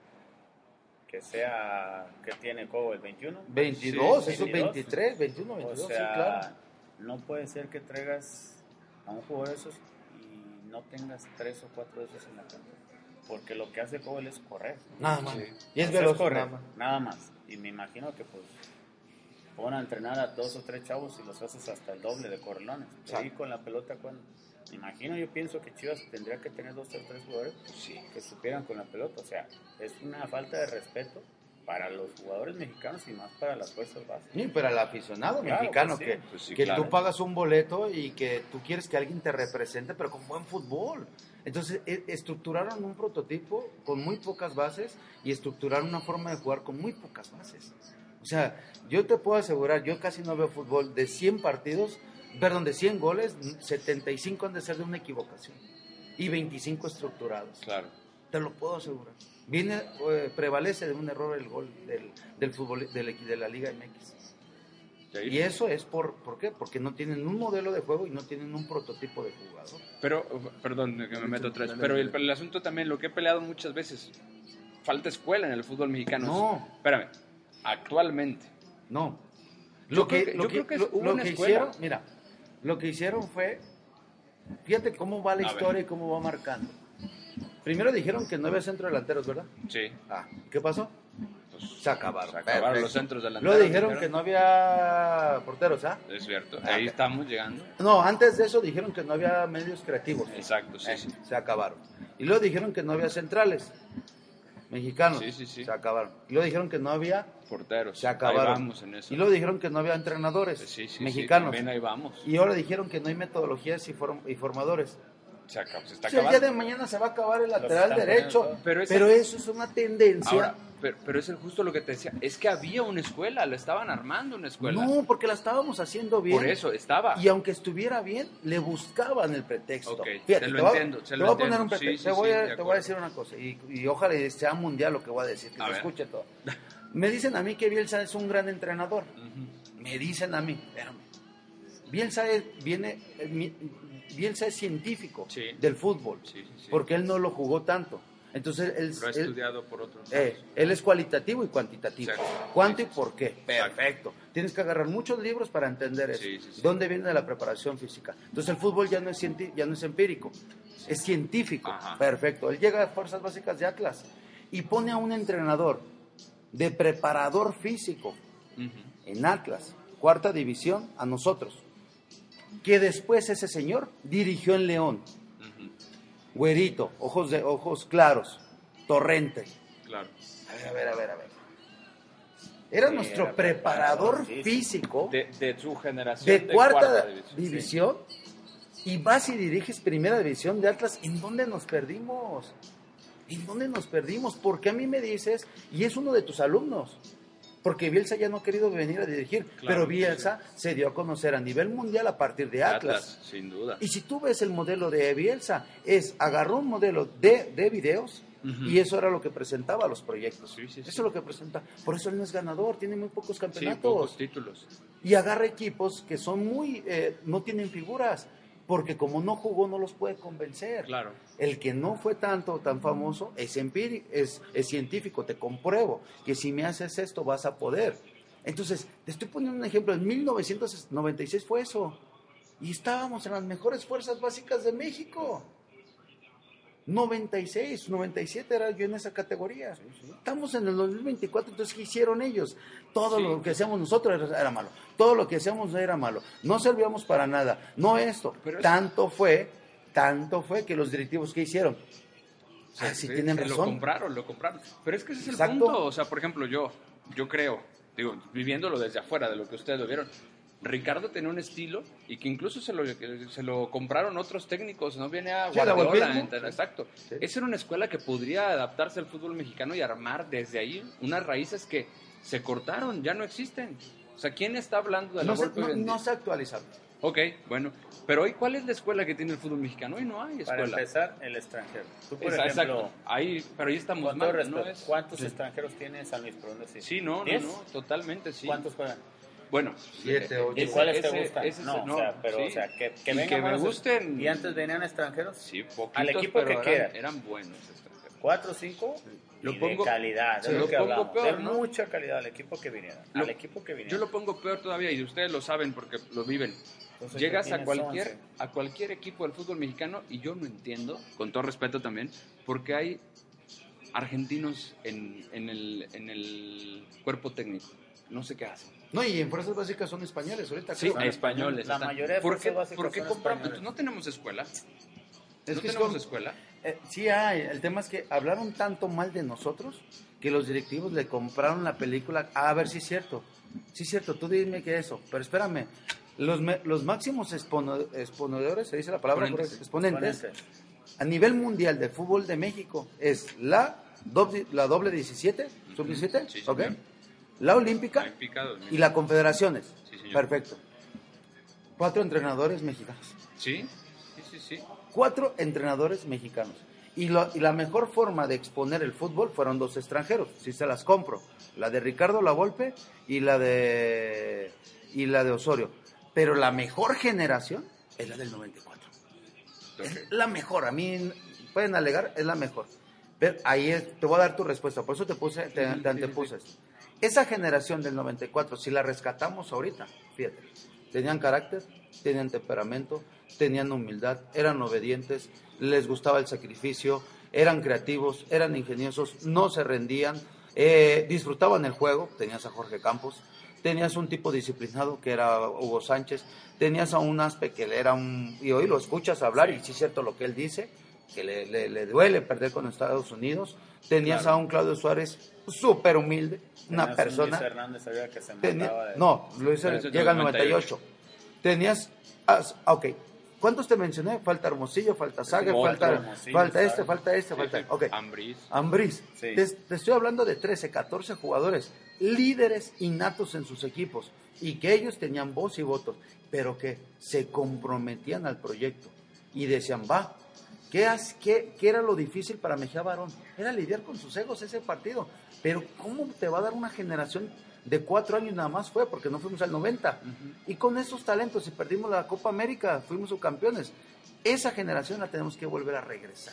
[SPEAKER 4] que sea, que tiene como el veintiuno.
[SPEAKER 3] veintidós,
[SPEAKER 1] Sí,
[SPEAKER 3] eso es
[SPEAKER 4] veintidós.
[SPEAKER 3] veintitrés, veintiuno,
[SPEAKER 4] O
[SPEAKER 3] veintidós,
[SPEAKER 4] sea,
[SPEAKER 3] sí, claro.
[SPEAKER 4] no puede ser que traigas a un jugador de esos y no tengas tres o cuatro de esos en la cancha. Porque lo que hace Cobel es correr.
[SPEAKER 3] Nada más.
[SPEAKER 1] Sí.
[SPEAKER 3] Y es
[SPEAKER 4] O sea,
[SPEAKER 3] veloz,
[SPEAKER 4] correr,
[SPEAKER 3] nada más.
[SPEAKER 4] nada más. Y me imagino que pues pon a entrenar a dos o tres chavos y los haces hasta el doble de correlones.
[SPEAKER 3] Exacto.
[SPEAKER 4] Ahí con la pelota, cuando me imagino, yo pienso que Chivas tendría que tener dos o tres jugadores
[SPEAKER 1] Sí.
[SPEAKER 4] que supieran con la pelota. O sea, es una falta de respeto para los jugadores mexicanos y más para las fuerzas básicas.
[SPEAKER 3] Sí, pero al aficionado
[SPEAKER 4] Claro,
[SPEAKER 3] mexicano
[SPEAKER 4] pues sí,
[SPEAKER 3] que,
[SPEAKER 1] pues sí,
[SPEAKER 3] que
[SPEAKER 1] claro.
[SPEAKER 3] tú pagas un boleto y que tú quieres que alguien te represente, pero con buen fútbol. Entonces, e- estructuraron un prototipo con muy pocas bases y estructuraron una forma de jugar con muy pocas bases. O sea, yo te puedo asegurar, yo casi no veo fútbol de cien partidos, perdón, de cien goles, setenta y cinco han de ser de una equivocación y veinticinco estructurados.
[SPEAKER 1] Claro.
[SPEAKER 3] Te lo puedo asegurar. Viene, eh, prevalece de un error el gol del, del fútbol del, equi- de la Liga M X.
[SPEAKER 1] Jair.
[SPEAKER 3] Y eso es por, ¿por qué? Porque no tienen un modelo de juego y no tienen un prototipo de jugador.
[SPEAKER 1] Pero, perdón que me meto otra vez, pero el, el asunto también, lo que he peleado muchas veces, falta escuela en el fútbol mexicano.
[SPEAKER 3] No.
[SPEAKER 1] Espérame, actualmente.
[SPEAKER 3] No.
[SPEAKER 1] Yo
[SPEAKER 3] Lo
[SPEAKER 1] creo
[SPEAKER 3] que,
[SPEAKER 1] que-
[SPEAKER 3] lo
[SPEAKER 1] yo
[SPEAKER 3] que,
[SPEAKER 1] creo que
[SPEAKER 3] lo-
[SPEAKER 1] hubo
[SPEAKER 3] lo
[SPEAKER 1] una
[SPEAKER 3] que
[SPEAKER 1] escuela.
[SPEAKER 3] hicieron, mira, lo que hicieron fue, fíjate cómo va la
[SPEAKER 1] A
[SPEAKER 3] historia
[SPEAKER 1] ver.
[SPEAKER 3] y cómo va marcando. Primero dijeron que no había centro delanteros, ¿verdad?
[SPEAKER 1] Sí.
[SPEAKER 3] Ah, ¿qué pasó?
[SPEAKER 1] Pues,
[SPEAKER 3] Se acabaron.
[SPEAKER 1] se acabaron
[SPEAKER 3] Perfecto.
[SPEAKER 1] los centros delanteros.
[SPEAKER 3] Luego dijeron que no había porteros, ¿ah?
[SPEAKER 1] Es cierto,
[SPEAKER 3] Ah,
[SPEAKER 1] ahí
[SPEAKER 3] ok.
[SPEAKER 1] estamos llegando.
[SPEAKER 3] No, antes de eso dijeron que no había medios creativos.
[SPEAKER 1] Exacto, sí,
[SPEAKER 3] Eh,
[SPEAKER 1] sí.
[SPEAKER 3] Se acabaron. Y luego dijeron que no había centrales mexicanos.
[SPEAKER 1] Sí, sí, sí.
[SPEAKER 3] Se acabaron. Y luego dijeron que no había.
[SPEAKER 1] Porteros.
[SPEAKER 3] Se acabaron.
[SPEAKER 1] Ahí vamos en eso.
[SPEAKER 3] Y luego dijeron que no había entrenadores
[SPEAKER 1] Sí, sí,
[SPEAKER 3] mexicanos.
[SPEAKER 1] Sí, también ahí vamos.
[SPEAKER 3] Y ahora dijeron que no hay metodologías y, form- y formadores.
[SPEAKER 1] Se, acaba, se está
[SPEAKER 3] O sea, el
[SPEAKER 1] acabando.
[SPEAKER 3] día de mañana se va a acabar el lateral
[SPEAKER 4] están
[SPEAKER 3] derecho.
[SPEAKER 4] poniendo.
[SPEAKER 1] Pero
[SPEAKER 3] Pero,
[SPEAKER 1] esa-
[SPEAKER 3] eso es una tendencia.
[SPEAKER 1] Ahora, pero, pero es justo lo que te decía. Es que había una escuela, lo estaban armando una escuela.
[SPEAKER 3] no, porque la estábamos haciendo bien.
[SPEAKER 1] Por eso, estaba.
[SPEAKER 3] Y aunque estuviera bien, le buscaban el pretexto.
[SPEAKER 1] Ok,
[SPEAKER 3] Fíjate,
[SPEAKER 1] te lo
[SPEAKER 3] te voy a-
[SPEAKER 1] entiendo, se
[SPEAKER 3] te
[SPEAKER 1] lo
[SPEAKER 3] voy a poner
[SPEAKER 1] entiendo.
[SPEAKER 3] un pretexto.
[SPEAKER 1] Sí, sí,
[SPEAKER 3] te, voy
[SPEAKER 1] sí,
[SPEAKER 3] a,
[SPEAKER 1] de
[SPEAKER 3] te voy a
[SPEAKER 1] acuerdo.
[SPEAKER 3] decir una cosa, y, y ojalá y sea mundial lo que voy a decir, que
[SPEAKER 1] A
[SPEAKER 3] se
[SPEAKER 1] ver.
[SPEAKER 3] escuche todo. Me dicen a mí que Bielsa es un gran entrenador.
[SPEAKER 1] Ujú.
[SPEAKER 3] Me dicen a mí, espérame. Bielsa es, viene, eh, mi- Bielsa es científico
[SPEAKER 1] Sí.
[SPEAKER 3] del fútbol,
[SPEAKER 1] Sí, sí, sí.
[SPEAKER 3] porque él no lo jugó tanto. Entonces, él,
[SPEAKER 1] Lo ha
[SPEAKER 3] él-
[SPEAKER 1] estudiado por otros
[SPEAKER 3] eh,
[SPEAKER 1] lados.
[SPEAKER 3] él es cualitativo y cuantitativo.
[SPEAKER 1] Exacto.
[SPEAKER 3] ¿Cuánto
[SPEAKER 1] Sí,
[SPEAKER 3] y
[SPEAKER 1] sí,
[SPEAKER 3] por qué? Perfecto. Tienes que agarrar muchos libros para entender eso.
[SPEAKER 1] Sí, sí, sí.
[SPEAKER 3] ¿Dónde viene la preparación física? Entonces el fútbol ya no es, cienti- ya no es empírico, es científico.
[SPEAKER 1] Ajá.
[SPEAKER 3] Perfecto. Él llega a Fuerzas Básicas de Atlas y pone a un entrenador de preparador físico
[SPEAKER 1] Ujú.
[SPEAKER 3] en Atlas, cuarta división, a nosotros. Que después ese señor dirigió en León.
[SPEAKER 1] Ujú.
[SPEAKER 3] Güerito, ojos, de, ojos claros, torrente.
[SPEAKER 1] Claro.
[SPEAKER 3] A ver, a ver, a ver, a ver. Era
[SPEAKER 4] Sí,
[SPEAKER 3] nuestro
[SPEAKER 4] era
[SPEAKER 3] preparador
[SPEAKER 4] preparador
[SPEAKER 3] físico de,
[SPEAKER 1] De, de su generación.
[SPEAKER 3] cuarta,
[SPEAKER 1] división.
[SPEAKER 3] división y vas y diriges primera división de Atlas. ¿En dónde nos perdimos? ¿En dónde nos perdimos? Porque a mí me dices, y es uno de tus alumnos, porque Bielsa ya no ha querido venir a dirigir,
[SPEAKER 1] Claro,
[SPEAKER 3] pero Bielsa se dio a conocer a nivel mundial a partir de Atlas.
[SPEAKER 1] Atlas, sin duda.
[SPEAKER 3] Y si tú ves el modelo de Bielsa, es agarró un modelo de, de videos
[SPEAKER 1] Ujú.
[SPEAKER 3] y eso era lo que presentaba a los proyectos.
[SPEAKER 1] Sí, sí, sí.
[SPEAKER 3] Eso es lo que presenta. Por eso él no es ganador, tiene muy pocos
[SPEAKER 1] Sí,
[SPEAKER 3] campeonatos.
[SPEAKER 1] pocos títulos.
[SPEAKER 3] Y agarra equipos que son muy, eh, no tienen figuras, porque como no jugó no los puede convencer.
[SPEAKER 1] Claro.
[SPEAKER 3] El que no fue tanto, tan famoso, es empírico, es, es científico, te compruebo que si me haces esto vas a poder. Entonces, te estoy poniendo un ejemplo, en mil novecientos noventa y seis fue eso, y estábamos en las mejores fuerzas básicas de México. noventa y seis, noventa y siete era yo en esa categoría. Estamos en el dos mil veinticuatro, entonces ¿qué hicieron ellos? Todo
[SPEAKER 1] Sí.
[SPEAKER 3] lo que hacíamos nosotros era, era malo. Todo lo que hacíamos era malo. No servíamos para nada. No esto.
[SPEAKER 1] Pero es-
[SPEAKER 3] Tanto fue, tanto fue que los directivos ¿qué hicieron? Ah, sí,
[SPEAKER 1] Se-
[SPEAKER 3] tienen
[SPEAKER 1] se
[SPEAKER 3] razón.
[SPEAKER 1] Lo compraron, lo compraron. Pero es que ese es el
[SPEAKER 3] Exacto.
[SPEAKER 1] punto. O sea, por ejemplo, yo, yo creo, digo, viviéndolo desde afuera de lo que ustedes lo vieron, Ricardo tenía un estilo y que incluso se lo, se lo compraron otros técnicos, no viene a
[SPEAKER 3] Sí, la
[SPEAKER 1] Guardiola,
[SPEAKER 3] volvimos.
[SPEAKER 1] ent- exacto.
[SPEAKER 3] Sí.
[SPEAKER 1] Esa era una escuela que podría adaptarse al fútbol mexicano y armar desde ahí unas raíces que se cortaron, ya no existen. O sea, ¿quién está hablando de la
[SPEAKER 3] No se,
[SPEAKER 1] Volpe
[SPEAKER 3] no,
[SPEAKER 1] hoy en día?
[SPEAKER 3] no se actualizaron.
[SPEAKER 1] Ok, bueno, pero hoy, ¿cuál es la escuela que tiene el fútbol mexicano? Hoy no hay
[SPEAKER 4] Para
[SPEAKER 1] escuela.
[SPEAKER 4] empezar, el extranjero. Tú, por
[SPEAKER 1] Exacto,
[SPEAKER 4] ejemplo,
[SPEAKER 1] ahí, pero ahí estamos
[SPEAKER 4] con todo
[SPEAKER 1] mal, ¿no?
[SPEAKER 4] respeto,
[SPEAKER 1] Es-
[SPEAKER 4] ¿cuántos
[SPEAKER 1] sí.
[SPEAKER 4] extranjeros tiene San Luis? ¿Por dónde sí?
[SPEAKER 1] Sí, no, no,
[SPEAKER 4] ¿Diez?
[SPEAKER 1] no, totalmente, sí.
[SPEAKER 4] ¿Cuántos juegan?
[SPEAKER 1] Bueno,
[SPEAKER 3] Siete,
[SPEAKER 1] eh,
[SPEAKER 3] ocho.
[SPEAKER 4] ¿Y
[SPEAKER 1] ese-
[SPEAKER 4] cuáles te
[SPEAKER 1] ese-
[SPEAKER 4] gustan?
[SPEAKER 1] ese es-
[SPEAKER 4] no, o sea, pero,
[SPEAKER 1] sí.
[SPEAKER 4] o sea, que, que
[SPEAKER 1] Y
[SPEAKER 4] vengan
[SPEAKER 1] que me
[SPEAKER 4] buenos-
[SPEAKER 1] gusten.
[SPEAKER 4] ¿Y antes venían extranjeros?
[SPEAKER 1] Sí, poquitos,
[SPEAKER 4] Al equipo
[SPEAKER 1] pero
[SPEAKER 4] que
[SPEAKER 1] eran,
[SPEAKER 4] quiera.
[SPEAKER 1] eran buenos extranjeros.
[SPEAKER 4] ¿Cuatro o cinco?
[SPEAKER 1] Lo
[SPEAKER 4] Y
[SPEAKER 1] pongo-
[SPEAKER 4] de calidad,
[SPEAKER 1] sí,
[SPEAKER 4] es
[SPEAKER 1] lo
[SPEAKER 4] lo que
[SPEAKER 1] pongo
[SPEAKER 4] hablamos.
[SPEAKER 1] peor,
[SPEAKER 4] de
[SPEAKER 1] ¿no?
[SPEAKER 4] mucha calidad al equipo que viniera.
[SPEAKER 1] Lo-
[SPEAKER 4] al equipo que viniera.
[SPEAKER 1] Yo lo pongo peor todavía y ustedes lo saben porque lo viven.
[SPEAKER 4] Entonces,
[SPEAKER 1] Llegas
[SPEAKER 4] ¿qué
[SPEAKER 1] a
[SPEAKER 4] tienes?
[SPEAKER 1] cualquier,
[SPEAKER 4] once.
[SPEAKER 1] a cualquier equipo del fútbol mexicano y yo no entiendo, con todo respeto también, porque hay argentinos en, en, el, en el cuerpo técnico. No sé qué hacen.
[SPEAKER 3] No, y en fuerzas básicas son españoles ahorita.
[SPEAKER 1] Sí,
[SPEAKER 3] creo.
[SPEAKER 4] Son
[SPEAKER 1] españoles.
[SPEAKER 4] La
[SPEAKER 1] están.
[SPEAKER 4] mayoría de
[SPEAKER 1] ¿Por qué,
[SPEAKER 4] fuerzas básicas
[SPEAKER 1] por qué
[SPEAKER 4] son
[SPEAKER 1] compramos?
[SPEAKER 4] españoles.
[SPEAKER 1] No tenemos escuela.
[SPEAKER 3] Es
[SPEAKER 1] no
[SPEAKER 3] que es
[SPEAKER 1] tenemos
[SPEAKER 3] como-
[SPEAKER 1] escuela.
[SPEAKER 3] Eh, sí hay, el tema es que hablaron tanto mal de nosotros que los directivos le compraron la película. Ah, a ver si es cierto, sí es cierto, tú dime que eso, pero espérame, los, me- los máximos expono- exponedores, se dice la palabra
[SPEAKER 1] Exponentes.
[SPEAKER 3] correcta, exponentes,
[SPEAKER 4] Exponentes.
[SPEAKER 3] a nivel mundial de fútbol de México es la doble, la doble diecisiete, sub diecisiete,
[SPEAKER 1] Sí,
[SPEAKER 3] ¿ok?
[SPEAKER 1] señor.
[SPEAKER 3] La olímpica
[SPEAKER 1] Olímpica dos mil.
[SPEAKER 3] y la confederaciones.
[SPEAKER 1] Sí, señor.
[SPEAKER 3] Perfecto. Cuatro entrenadores mexicanos.
[SPEAKER 1] Sí, sí, sí, sí.
[SPEAKER 3] Cuatro entrenadores mexicanos. Y, lo- y la mejor forma de exponer el fútbol fueron dos extranjeros, si se las compro. La de Ricardo Lavolpe y la de, y la de Osorio. Pero la mejor generación es la del noventa y cuatro. Es la mejor, a mí pueden alegar, es la mejor. Pero ahí es- te voy a dar tu respuesta, por eso te puse, te, te antepuse esto. Esa generación del noventa y cuatro, si la rescatamos ahorita, fíjate, tenían carácter, tenían temperamento, tenían humildad, eran obedientes, les gustaba el sacrificio, eran creativos, eran ingeniosos, no se rendían, eh, disfrutaban el juego. Tenías a Jorge Campos, tenías un tipo disciplinado que era Hugo Sánchez, tenías a un Aspe que era un... y hoy lo escuchas hablar y sí es cierto lo que él dice, que le, le, le duele perder con Estados Unidos. Tenías
[SPEAKER 1] Claro.
[SPEAKER 3] a un Claudio Suárez súper humilde, una
[SPEAKER 4] Tenías un
[SPEAKER 3] persona...
[SPEAKER 4] Luis Hernández había que se
[SPEAKER 3] Tenía-
[SPEAKER 4] mataba de-
[SPEAKER 3] no, Luis
[SPEAKER 1] Pero eso es
[SPEAKER 3] llega al
[SPEAKER 1] del
[SPEAKER 3] noventa y ocho. Tenías, ah, ok, ¿cuántos te mencioné? Falta Hermosillo, falta Sague,
[SPEAKER 1] Otro,
[SPEAKER 3] falta,
[SPEAKER 4] Hermosillo,
[SPEAKER 3] falta este,
[SPEAKER 4] Sague.
[SPEAKER 3] falta este,
[SPEAKER 1] Sí,
[SPEAKER 3] falta,
[SPEAKER 1] sí.
[SPEAKER 3] ok.
[SPEAKER 1] Ambriz.
[SPEAKER 3] Ambriz,
[SPEAKER 4] Sí.
[SPEAKER 3] te, te estoy hablando de trece, catorce jugadores, líderes innatos en sus equipos, y que ellos tenían voz y voto, pero que se comprometían al proyecto y decían, va, ¿qué, has- qué, qué era lo difícil para Mejía Barón? Era lidiar con sus egos ese partido, pero ¿cómo te va a dar una generación de cuatro años nada más fue? Porque no fuimos al noventa, y con esos talentos, si perdimos la Copa América, fuimos subcampeones. Esa generación la tenemos que volver a regresar.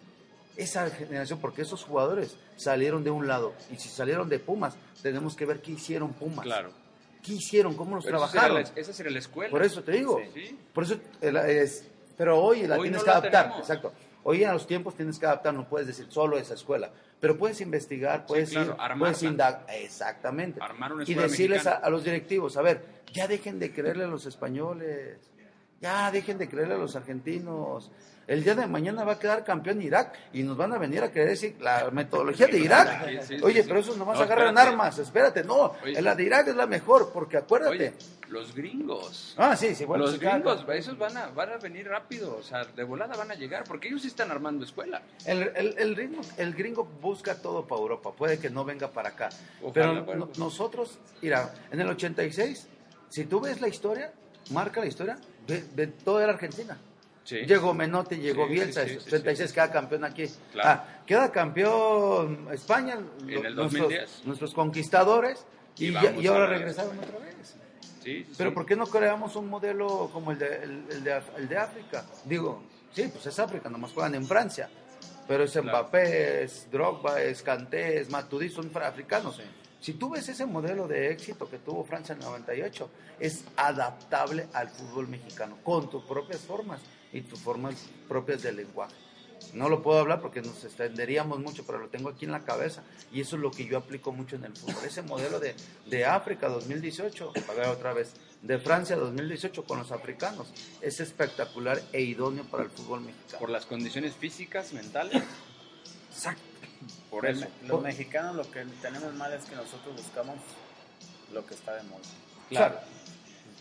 [SPEAKER 3] Esa generación, porque esos jugadores salieron de un lado, y si salieron de Pumas, tenemos que ver qué hicieron Pumas.
[SPEAKER 1] Claro.
[SPEAKER 3] ¿Qué hicieron? ¿Cómo los
[SPEAKER 1] Pero esa
[SPEAKER 3] trabajaron?
[SPEAKER 1] sería la- Esa sería la escuela.
[SPEAKER 3] Por eso te digo.
[SPEAKER 1] Sí.
[SPEAKER 3] Por eso el- es, pero hoy la
[SPEAKER 1] Hoy
[SPEAKER 3] tienes
[SPEAKER 1] no
[SPEAKER 3] que
[SPEAKER 1] la
[SPEAKER 3] adaptar,
[SPEAKER 1] tenemos.
[SPEAKER 3] exacto. Hoy a los tiempos tienes que adaptar, no puedes decir solo esa escuela, pero puedes investigar, puedes
[SPEAKER 1] claro,
[SPEAKER 3] ir,
[SPEAKER 1] armarla.
[SPEAKER 3] puedes indagar, exactamente.
[SPEAKER 1] Armar una
[SPEAKER 3] Y
[SPEAKER 1] escuela
[SPEAKER 3] decirles a,
[SPEAKER 1] mexicana.
[SPEAKER 3] a los directivos, a ver, ya dejen de creerle a los españoles, ya dejen de creerle a los argentinos. El día de mañana va a quedar campeón Irak y nos van a venir a creer decir la metodología de Irak.
[SPEAKER 1] Sí, sí, sí,
[SPEAKER 3] Oye,
[SPEAKER 1] sí.
[SPEAKER 3] pero esos nomás
[SPEAKER 1] No,
[SPEAKER 3] agarran
[SPEAKER 1] espérate.
[SPEAKER 3] armas, espérate, no,
[SPEAKER 1] Oye.
[SPEAKER 3] la de Irak es la mejor, porque acuérdate.
[SPEAKER 1] Oye, los gringos.
[SPEAKER 3] Ah, sí, sí, bueno,
[SPEAKER 1] los
[SPEAKER 3] sí, claro.
[SPEAKER 1] gringos, esos van a, van a venir rápido, o sea, de volada van a llegar, porque ellos sí están armando escuela.
[SPEAKER 3] El, el, el, ritmo, el gringo busca todo para Europa, puede que no venga para acá.
[SPEAKER 1] Ojalá,
[SPEAKER 3] pero
[SPEAKER 1] bueno.
[SPEAKER 3] no- nosotros, mira, en el ochenta y seis, si tú ves la historia, marca la historia, de, de toda la Argentina.
[SPEAKER 1] Sí.
[SPEAKER 3] Llegó Menotti, llegó
[SPEAKER 1] Sí,
[SPEAKER 3] Bielsa,
[SPEAKER 1] sí, sí, sí,
[SPEAKER 3] ochenta y seis
[SPEAKER 1] sí.
[SPEAKER 3] queda campeón aquí.
[SPEAKER 1] Claro.
[SPEAKER 3] Ah, queda campeón España,
[SPEAKER 1] En el
[SPEAKER 3] lo-
[SPEAKER 1] dos mil diez.
[SPEAKER 3] nuestros, nuestros conquistadores, y,
[SPEAKER 1] Y
[SPEAKER 3] ya-
[SPEAKER 1] vamos
[SPEAKER 3] y ahora
[SPEAKER 1] a la-
[SPEAKER 3] regresaron otra vez.
[SPEAKER 1] Sí, sí,
[SPEAKER 3] Pero
[SPEAKER 1] sí.
[SPEAKER 3] ¿por qué no creamos un modelo como el de, el, el de, el de África? Digo, sí, pues es África, nomás juegan en Francia. Pero es
[SPEAKER 1] Claro.
[SPEAKER 3] Mbappé, es Drogba, es Kanté, es Matuidi, son africanos. Si tú ves ese modelo de éxito que tuvo Francia en el noventa y ocho, es adaptable al fútbol mexicano, con tus propias formas y tus formas propias del lenguaje. No lo puedo hablar porque nos extenderíamos mucho, pero lo tengo aquí en la cabeza y eso es lo que yo aplico mucho en el fútbol. Ese modelo de, de África dos mil dieciocho, a ver otra vez, de Francia dos mil dieciocho con los africanos, es espectacular e idóneo para el fútbol mexicano.
[SPEAKER 1] Por las condiciones físicas, mentales,
[SPEAKER 3] Exacto.
[SPEAKER 1] por
[SPEAKER 4] El-
[SPEAKER 1] eso.
[SPEAKER 4] Los mexicanos lo que tenemos mal es que nosotros buscamos lo que está de moda.
[SPEAKER 1] Claro.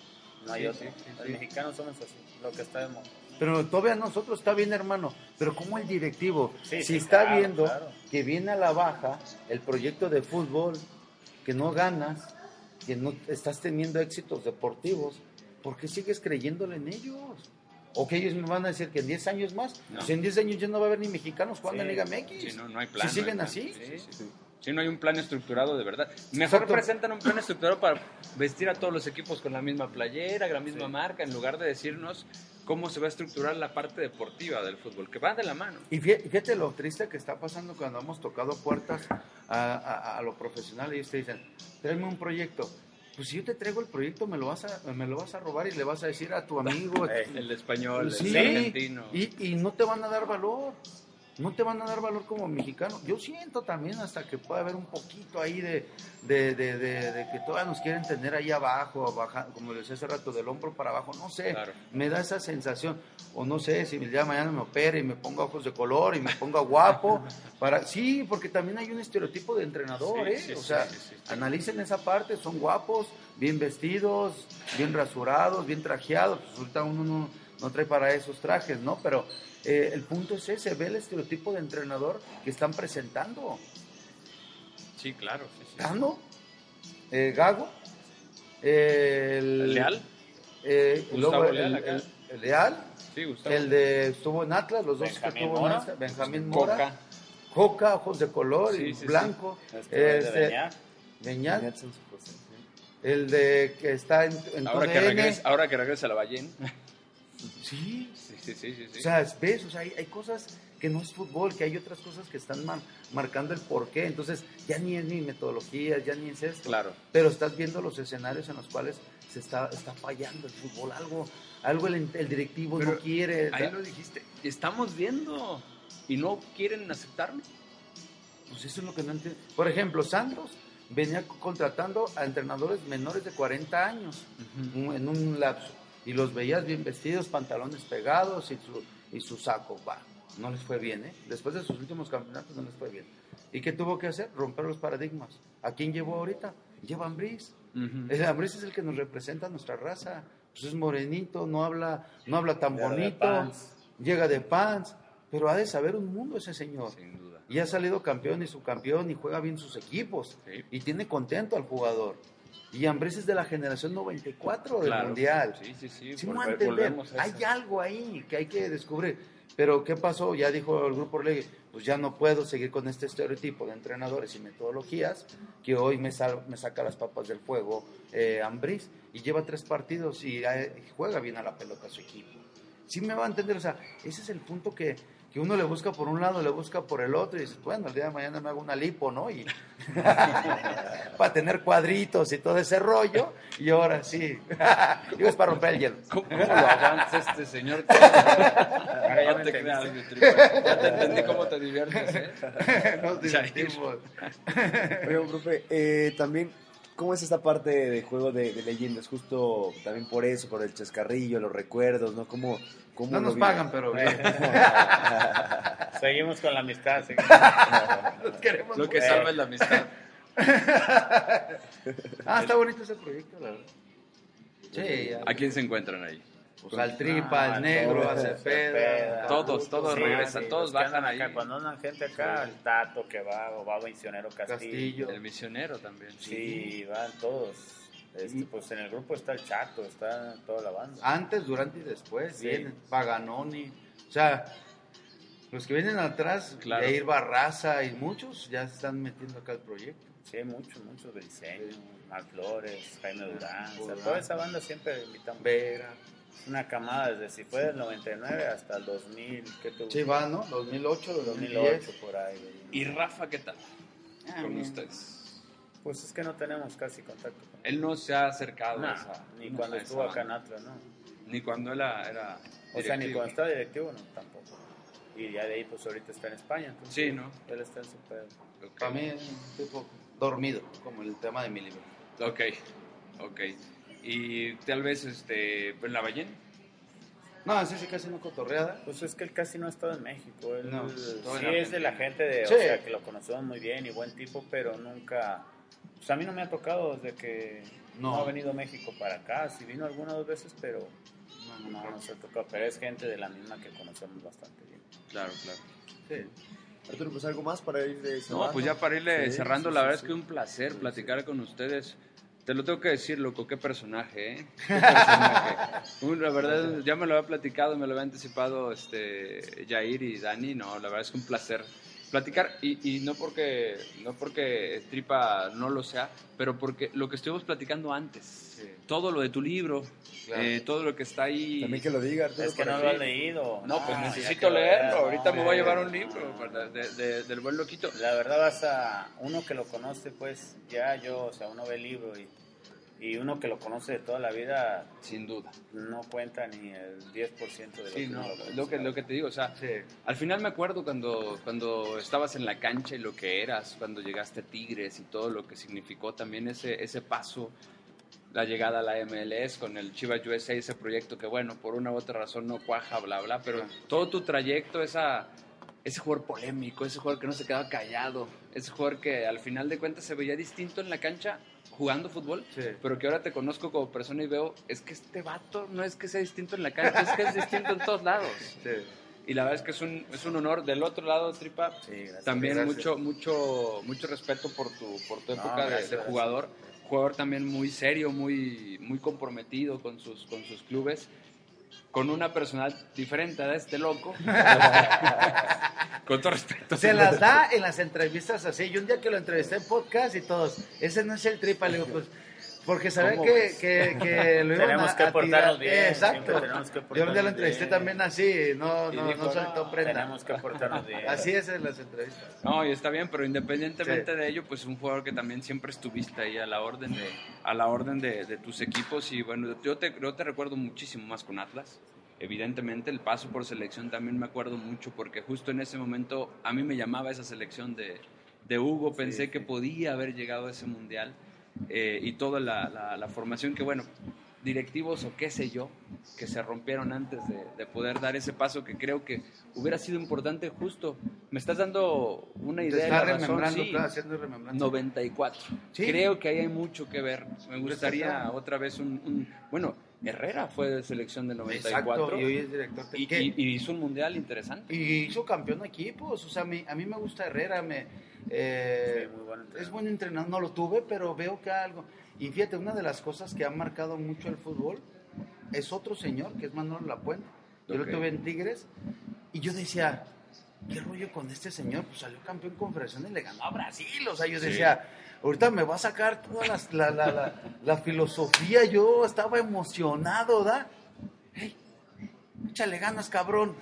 [SPEAKER 4] no hay
[SPEAKER 1] Sí,
[SPEAKER 4] otro.
[SPEAKER 1] sí, sí,
[SPEAKER 4] Los
[SPEAKER 1] sí.
[SPEAKER 4] mexicanos somos así, lo que está de moda.
[SPEAKER 3] Pero todavía nosotros está bien, hermano. Pero ¿cómo el directivo?
[SPEAKER 4] Sí,
[SPEAKER 3] si
[SPEAKER 4] sí,
[SPEAKER 3] está
[SPEAKER 4] claro,
[SPEAKER 3] viendo
[SPEAKER 4] claro.
[SPEAKER 3] que viene a la baja el proyecto de fútbol, que no ganas, que no estás teniendo éxitos deportivos, ¿por qué sigues creyéndole en ellos? O que ellos me van a decir que en diez años más,
[SPEAKER 1] No.
[SPEAKER 3] pues en diez años ya no va a haber ni mexicanos jugando
[SPEAKER 4] Sí.
[SPEAKER 3] en Liga M X.
[SPEAKER 1] Sí, no, no hay plan.
[SPEAKER 3] Si
[SPEAKER 1] no
[SPEAKER 3] siguen
[SPEAKER 1] hay plan.
[SPEAKER 3] así.
[SPEAKER 1] Sí, sí, sí. Sí, no hay un plan estructurado de verdad. Mejor
[SPEAKER 3] Exacto.
[SPEAKER 1] presentan un plan estructurado para vestir a todos los equipos con la misma playera, la misma
[SPEAKER 4] Sí. marca,
[SPEAKER 1] marca, en lugar de decirnos cómo se va a estructurar la parte deportiva del fútbol, que va de la mano.
[SPEAKER 3] Y fí- fíjate lo triste que está pasando cuando hemos tocado puertas a, a, a lo profesional y ellos te dicen, tráeme un proyecto. Pues si yo te traigo el proyecto, me lo vas a, me lo vas a robar y le vas a decir a tu amigo.
[SPEAKER 4] Eh,
[SPEAKER 1] El español,
[SPEAKER 3] Sí,
[SPEAKER 1] el argentino.
[SPEAKER 3] y, y no te van a dar valor. No te van a dar valor como mexicano. Yo siento también hasta que puede haber un poquito ahí de, de, de, de, de que todavía nos quieren tener ahí abajo, baja, como les decía hace rato, del hombro para abajo. No sé,
[SPEAKER 1] Claro.
[SPEAKER 3] me da esa sensación. O no sé, si el día de mañana me opere y me ponga ojos de color y me ponga guapo. para Sí, porque también hay un estereotipo de entrenador,
[SPEAKER 1] Sí,
[SPEAKER 3] ¿eh?
[SPEAKER 1] sí,
[SPEAKER 3] o
[SPEAKER 1] sí,
[SPEAKER 3] sea,
[SPEAKER 1] sí, sí, sí.
[SPEAKER 3] analicen esa parte, son guapos, bien vestidos, bien rasurados, bien trajeados. Pues ahorita uno no, no trae para esos trajes, ¿no? Pero eh, el punto es ese, ve el estereotipo de entrenador que están presentando.
[SPEAKER 1] Sí, claro. Sí, sí.
[SPEAKER 3] Gano, eh, Gago, eh, el,
[SPEAKER 1] ¿El Leal?
[SPEAKER 3] eh, y
[SPEAKER 1] Gustavo
[SPEAKER 3] luego el,
[SPEAKER 1] Leal acá.
[SPEAKER 3] el- el Leal,
[SPEAKER 1] Sí, Gustavo.
[SPEAKER 3] el de estuvo en Atlas, los dos que
[SPEAKER 4] Benjamín
[SPEAKER 3] estuvo en
[SPEAKER 4] Mora.
[SPEAKER 3] Atlas, Benjamín Mora,
[SPEAKER 1] Coca.
[SPEAKER 3] Coca, ojos de color
[SPEAKER 1] Sí,
[SPEAKER 3] y
[SPEAKER 1] sí, sí.
[SPEAKER 3] blanco,
[SPEAKER 4] Este,
[SPEAKER 3] este,
[SPEAKER 4] de Beñat.
[SPEAKER 3] Beñat,
[SPEAKER 2] Nelson Sosa, sí.
[SPEAKER 3] el de que está en, en
[SPEAKER 1] Ahora
[SPEAKER 3] tu
[SPEAKER 1] que,
[SPEAKER 3] D N.
[SPEAKER 1] regresa, ahora que regresa a la Ballén.
[SPEAKER 3] Sí,
[SPEAKER 1] Sí, sí, sí, sí, sí.
[SPEAKER 3] o sea, ves, o sea, hay, hay cosas que no es fútbol, que hay otras cosas que están mar- marcando el porqué. Entonces, ya ni es ni metodologías, ya ni es esto.
[SPEAKER 1] Claro.
[SPEAKER 3] Pero estás viendo los escenarios en los cuales se está, está fallando el fútbol. Algo, algo el, el directivo
[SPEAKER 1] Pero
[SPEAKER 3] no quiere.
[SPEAKER 1] Ahí lo dijiste. Estamos viendo y no quieren aceptarlo.
[SPEAKER 3] Pues eso es lo que no entiendo. Por ejemplo, Santos venía contratando a entrenadores menores de cuarenta años un- en un lapso. Y los veías bien vestidos, pantalones pegados y su, y su saco. Va, no les fue bien, ¿eh? Después de sus últimos campeonatos no les fue bien. ¿Y qué tuvo que hacer? Romper los paradigmas. ¿A quién llevó ahorita? Lleva a Ambriz.
[SPEAKER 1] Ujú.
[SPEAKER 3] El Ambriz es el que nos representa a nuestra raza. Pues es morenito, no habla, no habla tan
[SPEAKER 4] Llega de
[SPEAKER 3] bonito,
[SPEAKER 4] pants.
[SPEAKER 3] llega de pants, pero ha de saber un mundo ese señor.
[SPEAKER 1] Sin duda.
[SPEAKER 3] Y ha salido campeón y subcampeón y juega bien sus equipos.
[SPEAKER 1] Sí.
[SPEAKER 3] Y tiene contento al jugador. Y Ambriz es de la generación noventa y cuatro del
[SPEAKER 1] Claro.
[SPEAKER 3] Mundial.
[SPEAKER 1] Sí, sí, sí.
[SPEAKER 3] Sí,
[SPEAKER 1] volve-
[SPEAKER 3] me va a entender.
[SPEAKER 1] volvemos a
[SPEAKER 3] Hay
[SPEAKER 1] eso.
[SPEAKER 3] algo ahí que hay que descubrir. Pero ¿qué pasó? Ya dijo el grupo Orlegui, pues ya no puedo seguir con este estereotipo de entrenadores y metodologías que hoy me, sal- me saca las papas del fuego eh, Ambriz y lleva tres partidos y, eh, y juega bien a la pelota a su equipo. Sí me va a entender, o sea, ese es el punto que, que uno le busca por un lado, le busca por el otro y dices, bueno, el día de mañana me hago una lipo, ¿no? Y para tener cuadritos y todo ese rollo y ahora sí, digo, es para romper el hielo.
[SPEAKER 1] ¿Cómo, cómo lo avanza este señor? Ahora
[SPEAKER 4] ya
[SPEAKER 1] no
[SPEAKER 4] me
[SPEAKER 1] te creas,
[SPEAKER 4] entendiste.
[SPEAKER 1] mi tripa. Ya te entendí cómo te diviertes, ¿eh?
[SPEAKER 3] Nos divertimos.
[SPEAKER 2] Oigan, profe, eh, también, ¿cómo es esta parte de juego de, de leyendas? Justo también por eso, por el chascarrillo, los recuerdos, ¿no? ¿Cómo, cómo
[SPEAKER 3] No
[SPEAKER 2] lo
[SPEAKER 3] nos
[SPEAKER 2] viven?
[SPEAKER 3] pagan, pero bien.
[SPEAKER 4] Seguimos con la amistad. seguimos.
[SPEAKER 3] Nos queremos
[SPEAKER 1] Lo que
[SPEAKER 3] mucho.
[SPEAKER 1] salva es la amistad.
[SPEAKER 3] Ah, está bonito ese proyecto, la verdad. Sí, ya.
[SPEAKER 1] ¿A quién se encuentran ahí?
[SPEAKER 3] Pues al Tripa, al Negro, a Cepeda.
[SPEAKER 1] Todos, todos
[SPEAKER 4] Sí,
[SPEAKER 1] regresan,
[SPEAKER 4] sí,
[SPEAKER 1] todos
[SPEAKER 4] los que andan
[SPEAKER 1] bajan
[SPEAKER 4] acá.
[SPEAKER 1] ahí.
[SPEAKER 4] Cuando andan gente acá, el Tato que va, o va Misionero Castillo.
[SPEAKER 3] Castillo.
[SPEAKER 1] El misionero también.
[SPEAKER 4] Sí, van todos. Este, pues en el grupo está el Chato, está toda la banda.
[SPEAKER 3] Antes, durante y después
[SPEAKER 4] Sí.
[SPEAKER 3] vienen Paganoni. O sea, los que vienen atrás,
[SPEAKER 1] Claro.
[SPEAKER 3] Jair Barraza y muchos ya se están metiendo acá al proyecto.
[SPEAKER 4] Sí, hay muchos, muchos de diseño. Mar Flores, Jaime Durán. O sea,
[SPEAKER 3] Durán.
[SPEAKER 4] toda esa banda siempre invitamos.
[SPEAKER 3] Vera.
[SPEAKER 4] Una camada desde si fue del noventa y nueve hasta el dos mil. ¿Qué tuvo?
[SPEAKER 3] Sí, va, ¿no? dos mil ocho, dos
[SPEAKER 4] dos
[SPEAKER 3] mil
[SPEAKER 4] mil
[SPEAKER 3] diez.
[SPEAKER 4] ocho por ahí.
[SPEAKER 1] ¿Y Rafa qué tal
[SPEAKER 3] Ah,
[SPEAKER 1] con
[SPEAKER 3] bien.
[SPEAKER 1] ustedes?
[SPEAKER 4] Pues es que no tenemos casi contacto con él.
[SPEAKER 1] Él no se ha acercado
[SPEAKER 4] No,
[SPEAKER 1] a esa,
[SPEAKER 4] ni
[SPEAKER 1] no,
[SPEAKER 4] cuando
[SPEAKER 1] a esa
[SPEAKER 4] estuvo acá en
[SPEAKER 1] banda.
[SPEAKER 4] Atlas, no.
[SPEAKER 1] Ni cuando él era, era
[SPEAKER 4] O sea, ni
[SPEAKER 1] directivo.
[SPEAKER 4] cuando estaba directivo, no, tampoco. Y ya de ahí, pues ahorita está en España. Entonces,
[SPEAKER 1] Sí, ¿no?
[SPEAKER 4] Él está en su pedo.
[SPEAKER 1] Ok.
[SPEAKER 3] También un tipo dormido, como el tema de mi libro.
[SPEAKER 1] Ok, ok. Y tal vez este, en la Ballén.
[SPEAKER 3] No, ese sí casi no cotorreada.
[SPEAKER 4] Pues es que él casi no ha estado en México. Él
[SPEAKER 3] No,
[SPEAKER 4] sí
[SPEAKER 3] todo en
[SPEAKER 4] es de la gente de,
[SPEAKER 3] Sí.
[SPEAKER 4] o sea, que lo conocemos muy bien y buen tipo, pero nunca Pues a mí no me ha tocado desde que no,
[SPEAKER 3] No.
[SPEAKER 4] ha venido a México para acá. Sí vino algunas dos veces, pero no, no, no se ha tocado. Pero es gente de la misma que conocemos bastante bien.
[SPEAKER 1] Claro, claro.
[SPEAKER 3] Sí.
[SPEAKER 2] Arturo, pues algo más para ir de
[SPEAKER 1] No, pues ya para irle
[SPEAKER 2] Sí,
[SPEAKER 1] cerrando,
[SPEAKER 2] sí,
[SPEAKER 1] la
[SPEAKER 2] sí,
[SPEAKER 1] verdad
[SPEAKER 2] sí.
[SPEAKER 1] es que un placer
[SPEAKER 2] Sí,
[SPEAKER 1] platicar
[SPEAKER 2] sí.
[SPEAKER 1] con ustedes. Te lo tengo que decir, loco, qué personaje, ¿eh? Qué personaje. Un- la verdad, ya me lo había platicado, me lo había anticipado este, Jair y Dani. No, la verdad es que un placer platicar. Y, y no porque no porque Tripa no lo sea, pero porque lo que estuvimos platicando antes,
[SPEAKER 3] Sí.
[SPEAKER 1] todo lo de tu libro,
[SPEAKER 3] Claro.
[SPEAKER 1] eh, todo lo que está ahí.
[SPEAKER 2] También que lo diga, Arturo.
[SPEAKER 4] Es que
[SPEAKER 2] para
[SPEAKER 4] no lo has leído.
[SPEAKER 1] No, pues
[SPEAKER 4] ya
[SPEAKER 1] necesito
[SPEAKER 4] que lo
[SPEAKER 1] leerlo.
[SPEAKER 4] veas,
[SPEAKER 1] Ahorita
[SPEAKER 4] no,
[SPEAKER 1] me voy a llevar un
[SPEAKER 4] no,
[SPEAKER 1] libro
[SPEAKER 4] no, no.
[SPEAKER 1] ¿verdad? de, de- del buen loquito.
[SPEAKER 4] La verdad vas a... Uno que lo conoce, pues, ya yo, o sea, uno ve el libro y, y uno que lo conoce de toda la vida
[SPEAKER 1] Sin duda.
[SPEAKER 4] no cuenta ni el diez por ciento de lo
[SPEAKER 1] Sí,
[SPEAKER 4] que
[SPEAKER 1] no,
[SPEAKER 4] uno lo conoce.
[SPEAKER 1] lo que, lo que te digo, o sea,
[SPEAKER 3] Sí.
[SPEAKER 1] al final me acuerdo cuando, cuando estabas en la cancha y lo que eras, cuando llegaste a Tigres y todo lo que significó también ese, ese paso, la llegada a la M L S con el Chivas U S A, ese proyecto que bueno, por una u otra razón no cuaja, bla, bla, pero todo tu trayecto, esa, ese jugador polémico, ese jugador que no se quedaba callado, ese jugador que al final de cuentas se veía distinto en la cancha jugando fútbol,
[SPEAKER 3] Sí.
[SPEAKER 1] pero que ahora te conozco como persona y veo, es que este vato no es que sea distinto en la cancha, es que es distinto en todos lados.
[SPEAKER 3] Sí.
[SPEAKER 1] Y la verdad es que es un, es un honor. Del otro lado, Tripa,
[SPEAKER 2] Sí, gracias.
[SPEAKER 1] también
[SPEAKER 3] gracias.
[SPEAKER 1] mucho mucho mucho respeto por tu, por tu
[SPEAKER 4] No,
[SPEAKER 1] época de-
[SPEAKER 4] gracias,
[SPEAKER 1] de,
[SPEAKER 4] gracias.
[SPEAKER 1] jugador. Jugador también muy serio, muy, muy comprometido con sus, con sus clubes. Con una personalidad diferente a este loco. Con todo respeto.
[SPEAKER 3] Se las da en las entrevistas así. Y un día que lo entrevisté en podcast y todos, ese no es el Tripa, le digo, pues, porque sabía
[SPEAKER 1] ¿Cómo
[SPEAKER 3] que,
[SPEAKER 1] ves?
[SPEAKER 3] que, que lo iban
[SPEAKER 4] Tenemos
[SPEAKER 3] a,
[SPEAKER 4] que
[SPEAKER 3] a
[SPEAKER 4] portarnos
[SPEAKER 3] tirar.
[SPEAKER 4] bien,
[SPEAKER 3] Exacto.
[SPEAKER 4] siempre tenemos que
[SPEAKER 3] Yo un día
[SPEAKER 4] portarnos
[SPEAKER 3] lo entrevisté
[SPEAKER 4] bien.
[SPEAKER 3] también así, no,
[SPEAKER 1] Y
[SPEAKER 3] no,
[SPEAKER 1] dijo,
[SPEAKER 3] no soltó
[SPEAKER 1] no,
[SPEAKER 3] prenda.
[SPEAKER 4] Tenemos que portarnos bien.
[SPEAKER 3] Así es en las entrevistas.
[SPEAKER 1] No, y está bien, pero independientemente
[SPEAKER 3] Sí.
[SPEAKER 1] de ello, pues un jugador que también siempre estuviste ahí a la orden de, a la orden de, de tus equipos. Y bueno, yo te, yo te recuerdo muchísimo más con Atlas. Evidentemente el paso por selección también me acuerdo mucho porque justo en ese momento a mí me llamaba esa selección de, de Hugo, pensé
[SPEAKER 3] Sí,
[SPEAKER 1] que
[SPEAKER 3] sí.
[SPEAKER 1] podía haber llegado a ese mundial eh, y toda la, la, la formación que bueno, directivos o qué sé yo, que se rompieron antes de, de poder dar ese paso que creo que hubiera sido importante justo. Me estás dando una
[SPEAKER 3] Te
[SPEAKER 1] idea de
[SPEAKER 3] está
[SPEAKER 1] la razón,
[SPEAKER 3] remembrando,
[SPEAKER 1] sí.
[SPEAKER 3] claro, haciendo remembranza.
[SPEAKER 1] noventa y cuatro.
[SPEAKER 3] Sí.
[SPEAKER 1] Creo que ahí hay mucho que ver. Me gustaría
[SPEAKER 3] Exacto.
[SPEAKER 1] otra vez un, un- Bueno, Herrera fue de selección del noventa y cuatro.
[SPEAKER 3] Exacto, y hoy es director.
[SPEAKER 1] Y,
[SPEAKER 3] ¿Qué?
[SPEAKER 1] y- y hizo un mundial interesante.
[SPEAKER 3] Y hizo campeón de equipos, o sea, a mí, a mí me gusta Herrera, me, eh,
[SPEAKER 4] Sí, muy buen entrenador.
[SPEAKER 3] es buen entrenador, no lo tuve, pero veo que algo. Y fíjate, una de las cosas que ha marcado mucho el fútbol es otro señor, que es Manuel Lapuente. Yo
[SPEAKER 1] Ok.
[SPEAKER 3] lo tuve en Tigres, y yo decía, ¿qué rollo con este señor? Pues salió campeón con Federación y le ganó a Brasil, o sea, yo
[SPEAKER 1] Sí.
[SPEAKER 3] decía, ahorita me va a sacar toda las- la, la, la, la filosofía, yo estaba emocionado, ¿da? Hey, échale ganas, cabrón.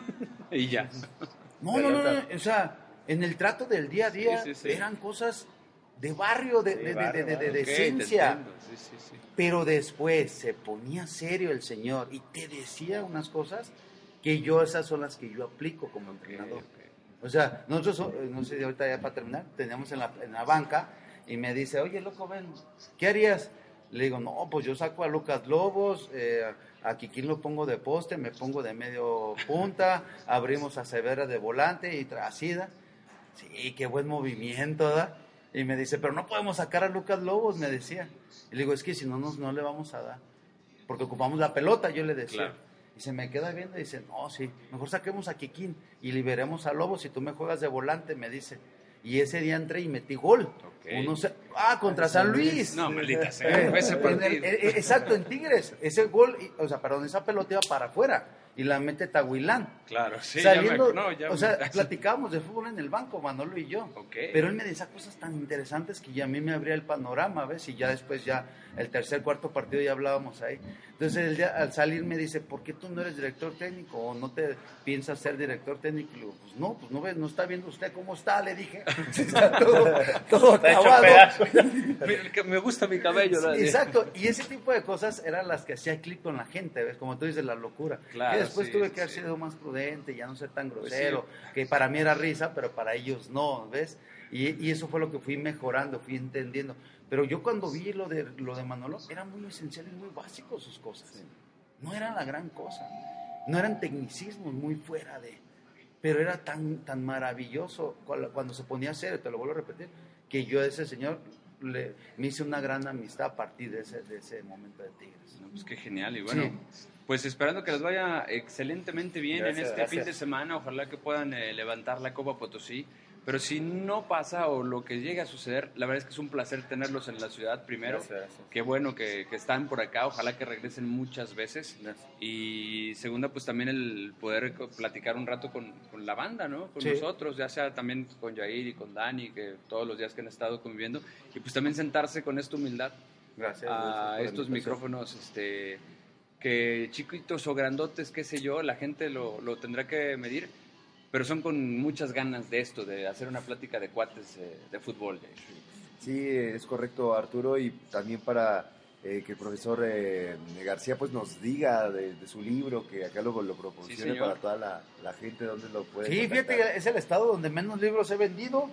[SPEAKER 1] Y ya.
[SPEAKER 3] No, no, no, no, o sea, en el trato del día a día
[SPEAKER 1] Sí, sí, sí.
[SPEAKER 3] eran cosas de barrio, de,
[SPEAKER 4] Sí,
[SPEAKER 3] de, de-
[SPEAKER 4] barrio,
[SPEAKER 3] de- de- de
[SPEAKER 1] Ok, te
[SPEAKER 3] decencia.
[SPEAKER 1] entiendo. Sí, sí, sí.
[SPEAKER 3] Pero después se ponía serio el señor y te decía unas cosas que yo, esas son las que yo aplico como entrenador.
[SPEAKER 1] Ok, ok.
[SPEAKER 3] O sea, nosotros, eh, no sé, ahorita ya para terminar, teníamos en la, en la banca y me dice, oye, loco, ven, ¿qué harías? Le digo, no, pues yo saco a Lucas Lobos, eh, a Kikín lo pongo de poste, me pongo de medio punta, abrimos a Severa de volante y Trasida. Sí, qué buen movimiento, ¿da? Y me dice, pero no podemos sacar a Lucas Lobos, me decía. Y le digo, es que si no, nos, no le vamos a dar, porque ocupamos la pelota, yo le decía.
[SPEAKER 1] Claro.
[SPEAKER 3] Y se me queda viendo y dice, no, sí, mejor saquemos a Kikín y liberemos a Lobos y tú me juegas de volante, me dice. Y ese día entré y metí gol.
[SPEAKER 1] Ok.
[SPEAKER 3] Uno se- ah, contra San Luis.
[SPEAKER 1] No, maldita
[SPEAKER 3] Eh,
[SPEAKER 1] sea. Ese
[SPEAKER 3] en
[SPEAKER 1] partido.
[SPEAKER 3] el- eh, exacto, en Tigres. Ese gol, y- o sea, perdón, esa pelota iba para afuera y la mete Tahuilán.
[SPEAKER 1] Claro, sí. ya me-
[SPEAKER 3] Saliendo,
[SPEAKER 1] no, ya
[SPEAKER 3] o
[SPEAKER 1] me-
[SPEAKER 3] sea, platicábamos de fútbol en el banco, Manolo y yo.
[SPEAKER 1] Ok.
[SPEAKER 3] Pero él me decía cosas tan interesantes que ya a mí me abría el panorama, ¿ves? Y ya después, ya el tercer, cuarto partido ya hablábamos ahí. Entonces, el día- al salir me dice, ¿por qué tú no eres director técnico o no te piensas ser director técnico? Y le digo, pues no, pues no ves, no está viendo usted cómo está, le dije. Está todo, todo
[SPEAKER 4] Está hecho
[SPEAKER 3] acabado.
[SPEAKER 4] pedazo.
[SPEAKER 1] Me, que me gusta mi cabello. ¿no?
[SPEAKER 3] Sí, exacto, y ese tipo de cosas eran las que hacía clic con la gente, ¿ves? Como tú dices, la locura.
[SPEAKER 1] Claro,
[SPEAKER 3] y después
[SPEAKER 1] sí,
[SPEAKER 3] tuve
[SPEAKER 1] sí,
[SPEAKER 3] que haber
[SPEAKER 1] sí.
[SPEAKER 3] sido más prudente, ya no ser tan
[SPEAKER 1] Pues
[SPEAKER 3] grosero, que para mí era risa, pero para ellos no, ¿ves? Y, y eso fue lo que fui mejorando, fui entendiendo. Pero yo cuando vi lo de, lo de Manolo, eran muy esenciales, muy básicos sus cosas. No eran la gran cosa, no eran tecnicismos muy fuera de... Pero era tan, tan maravilloso cuando, cuando se ponía a hacer, te lo vuelvo a repetir, que yo a ese señor le, me hice una gran amistad a partir de ese, de ese momento de Tigres.
[SPEAKER 1] No, pues qué genial, y bueno,
[SPEAKER 3] Sí.
[SPEAKER 1] pues esperando que les vaya excelentemente bien
[SPEAKER 4] Gracias,
[SPEAKER 1] en este
[SPEAKER 4] gracias.
[SPEAKER 1] fin de semana, ojalá que puedan eh, levantar la Copa Potosí, pero si no pasa o lo que llegue a suceder, la verdad es que es un placer tenerlos en la ciudad primero,
[SPEAKER 4] Gracias, gracias.
[SPEAKER 1] qué bueno que, que están por acá, ojalá que regresen muchas veces,
[SPEAKER 4] Gracias.
[SPEAKER 1] y segunda, pues también el poder co- platicar un rato con, con la banda, ¿no? Con
[SPEAKER 3] Sí.
[SPEAKER 1] nosotros, ya sea también con Jair y con Dani, que todos los días que han estado conviviendo, y pues también sentarse con esta humildad
[SPEAKER 3] Gracias.
[SPEAKER 1] a
[SPEAKER 3] gracias por la
[SPEAKER 1] estos
[SPEAKER 3] invitación.
[SPEAKER 1] micrófonos, este, que chiquitos o grandotes, qué sé yo, la gente lo, lo tendrá que medir, pero son con muchas ganas de esto, de hacer una plática de cuates eh, de fútbol. Jair.
[SPEAKER 2] Sí, es correcto, Arturo, y también para eh, que el profesor eh, García pues nos diga de, de su libro, que acá luego lo proporcione
[SPEAKER 1] Sí, señor.
[SPEAKER 2] para toda la, la gente donde lo puede
[SPEAKER 3] Sí, fíjate
[SPEAKER 2] contactar.
[SPEAKER 3] que es el estado donde menos libros he vendido.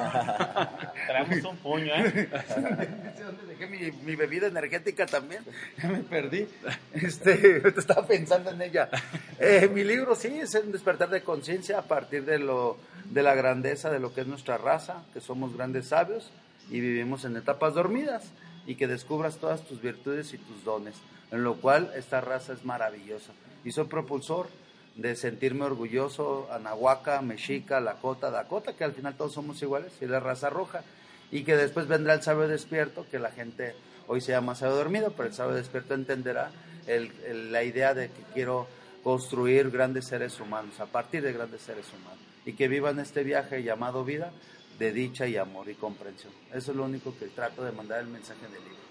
[SPEAKER 4] Traemos un puño, ¿eh?
[SPEAKER 3] ¿Dónde dejé mi, mi bebida energética también? Ya me perdí. Este, ahorita estaba pensando en ella. Eh, mi libro sí es un despertar de conciencia a partir de lo de la grandeza de lo que es nuestra raza, que somos grandes sabios y vivimos en etapas dormidas, y que descubras todas tus virtudes y tus dones, en lo cual esta raza es maravillosa. Y soy propulsor de sentirme orgulloso, Anahuaca, Mexica, Lakota, Dakota, que al final todos somos iguales, y la raza roja, y que después vendrá el sabio despierto, que la gente hoy se llama sabio dormido, pero el sabio despierto entenderá el, el, la idea de que quiero construir grandes seres humanos, a partir de grandes seres humanos, y que vivan este viaje llamado vida de dicha y amor y comprensión. Eso es lo único que trato de mandar el mensaje del libro.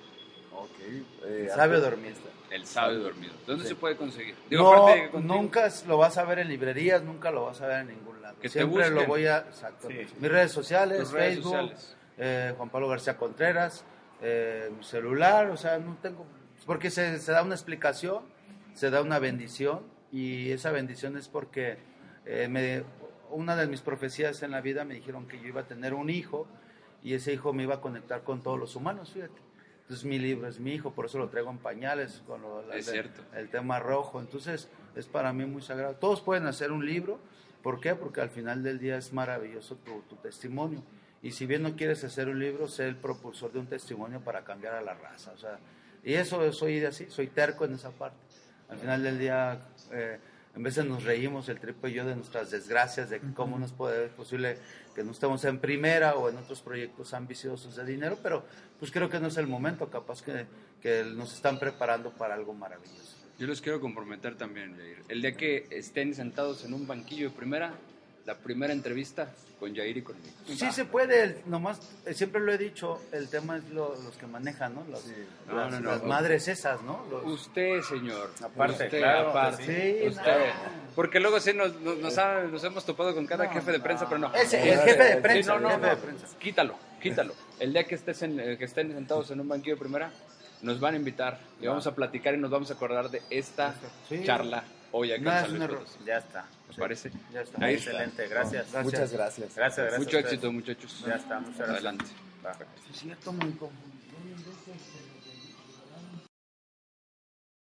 [SPEAKER 2] Ok, eh,
[SPEAKER 3] Sabio
[SPEAKER 2] Arturo,
[SPEAKER 3] dormido.
[SPEAKER 1] El sábado dormido. ¿Dónde
[SPEAKER 3] Sí.
[SPEAKER 1] se puede conseguir?
[SPEAKER 3] No,
[SPEAKER 1] aparte de que contigo-
[SPEAKER 3] nunca lo vas a ver en librerías, nunca lo vas a ver en ningún lado.
[SPEAKER 1] Que te
[SPEAKER 3] Siempre lo
[SPEAKER 1] busquen.
[SPEAKER 3] voy a... Exacto.
[SPEAKER 4] Sí.
[SPEAKER 3] Mis redes sociales,
[SPEAKER 1] Tus redes
[SPEAKER 3] Facebook,
[SPEAKER 1] sociales.
[SPEAKER 3] eh, Juan Pablo García Contreras, eh, mi celular, o sea, no tengo... Porque se, se da una explicación, se da una bendición, y esa bendición es porque eh, me, una de mis profecías en la vida me dijeron que yo iba a tener un hijo, y ese hijo me iba a conectar con todos los humanos, fíjate. Entonces mi libro es mi hijo, por eso lo traigo en pañales, con lo, la-
[SPEAKER 1] Es cierto.
[SPEAKER 3] el tema rojo. Entonces es para mí muy sagrado. Todos pueden hacer un libro. ¿Por qué? Porque al final del día es maravilloso tu, tu testimonio. Y si bien no quieres hacer un libro, sé el propulsor de un testimonio para cambiar a la raza. O sea, y eso soy así, soy terco en esa parte. Al final del día, eh, en veces nos reímos el tripo y yo de nuestras desgracias, de cómo nos puede es posible que no estemos en primera o en otros proyectos ambiciosos de dinero, pero pues creo que no es el momento, capaz que, que nos están preparando para algo maravilloso.
[SPEAKER 1] Yo los quiero comprometer también, Jair. El día que estén sentados en un banquillo de primera, la primera entrevista con Jair y conmigo.
[SPEAKER 3] Sí se puede, el- nomás, eh, siempre lo he dicho, el tema es lo- los que manejan, ¿no? Los-
[SPEAKER 2] Sí.
[SPEAKER 1] No,
[SPEAKER 3] las,
[SPEAKER 1] no, no.
[SPEAKER 3] las madres esas, ¿no? Los-
[SPEAKER 1] Usted, señor.
[SPEAKER 4] Aparte,
[SPEAKER 1] Usted,
[SPEAKER 4] claro,
[SPEAKER 1] aparte.
[SPEAKER 3] sí.
[SPEAKER 1] Usted. Porque luego sí nos, nos, nos ha- nos hemos topado con cada jefe de prensa, pero no.
[SPEAKER 3] Ese, el jefe de
[SPEAKER 1] Sí,
[SPEAKER 3] prensa,
[SPEAKER 1] no, no,
[SPEAKER 3] el jefe
[SPEAKER 1] no.
[SPEAKER 3] de prensa.
[SPEAKER 1] Quítalo, quítalo. El día que, estés en, eh, que estén sentados en un banquillo de primera, nos van a invitar y vamos a platicar y nos vamos a acordar de esta
[SPEAKER 3] Sí.
[SPEAKER 1] charla hoy acá
[SPEAKER 3] No,
[SPEAKER 1] en
[SPEAKER 3] es
[SPEAKER 1] San
[SPEAKER 3] un
[SPEAKER 1] Luis
[SPEAKER 3] error.
[SPEAKER 1] Potosí.
[SPEAKER 4] Ya está.
[SPEAKER 1] ¿Nos parece?
[SPEAKER 3] Ya está.
[SPEAKER 1] Ahí
[SPEAKER 4] Excelente, gracias.
[SPEAKER 3] Gracias.
[SPEAKER 2] Muchas gracias.
[SPEAKER 4] Gracias, gracias.
[SPEAKER 1] Mucho
[SPEAKER 4] a ustedes.
[SPEAKER 1] éxito, muchachos.
[SPEAKER 4] Ya está, muchas gracias.
[SPEAKER 1] Adelante.
[SPEAKER 4] Va.
[SPEAKER 3] Sí, es cierto, me confundí.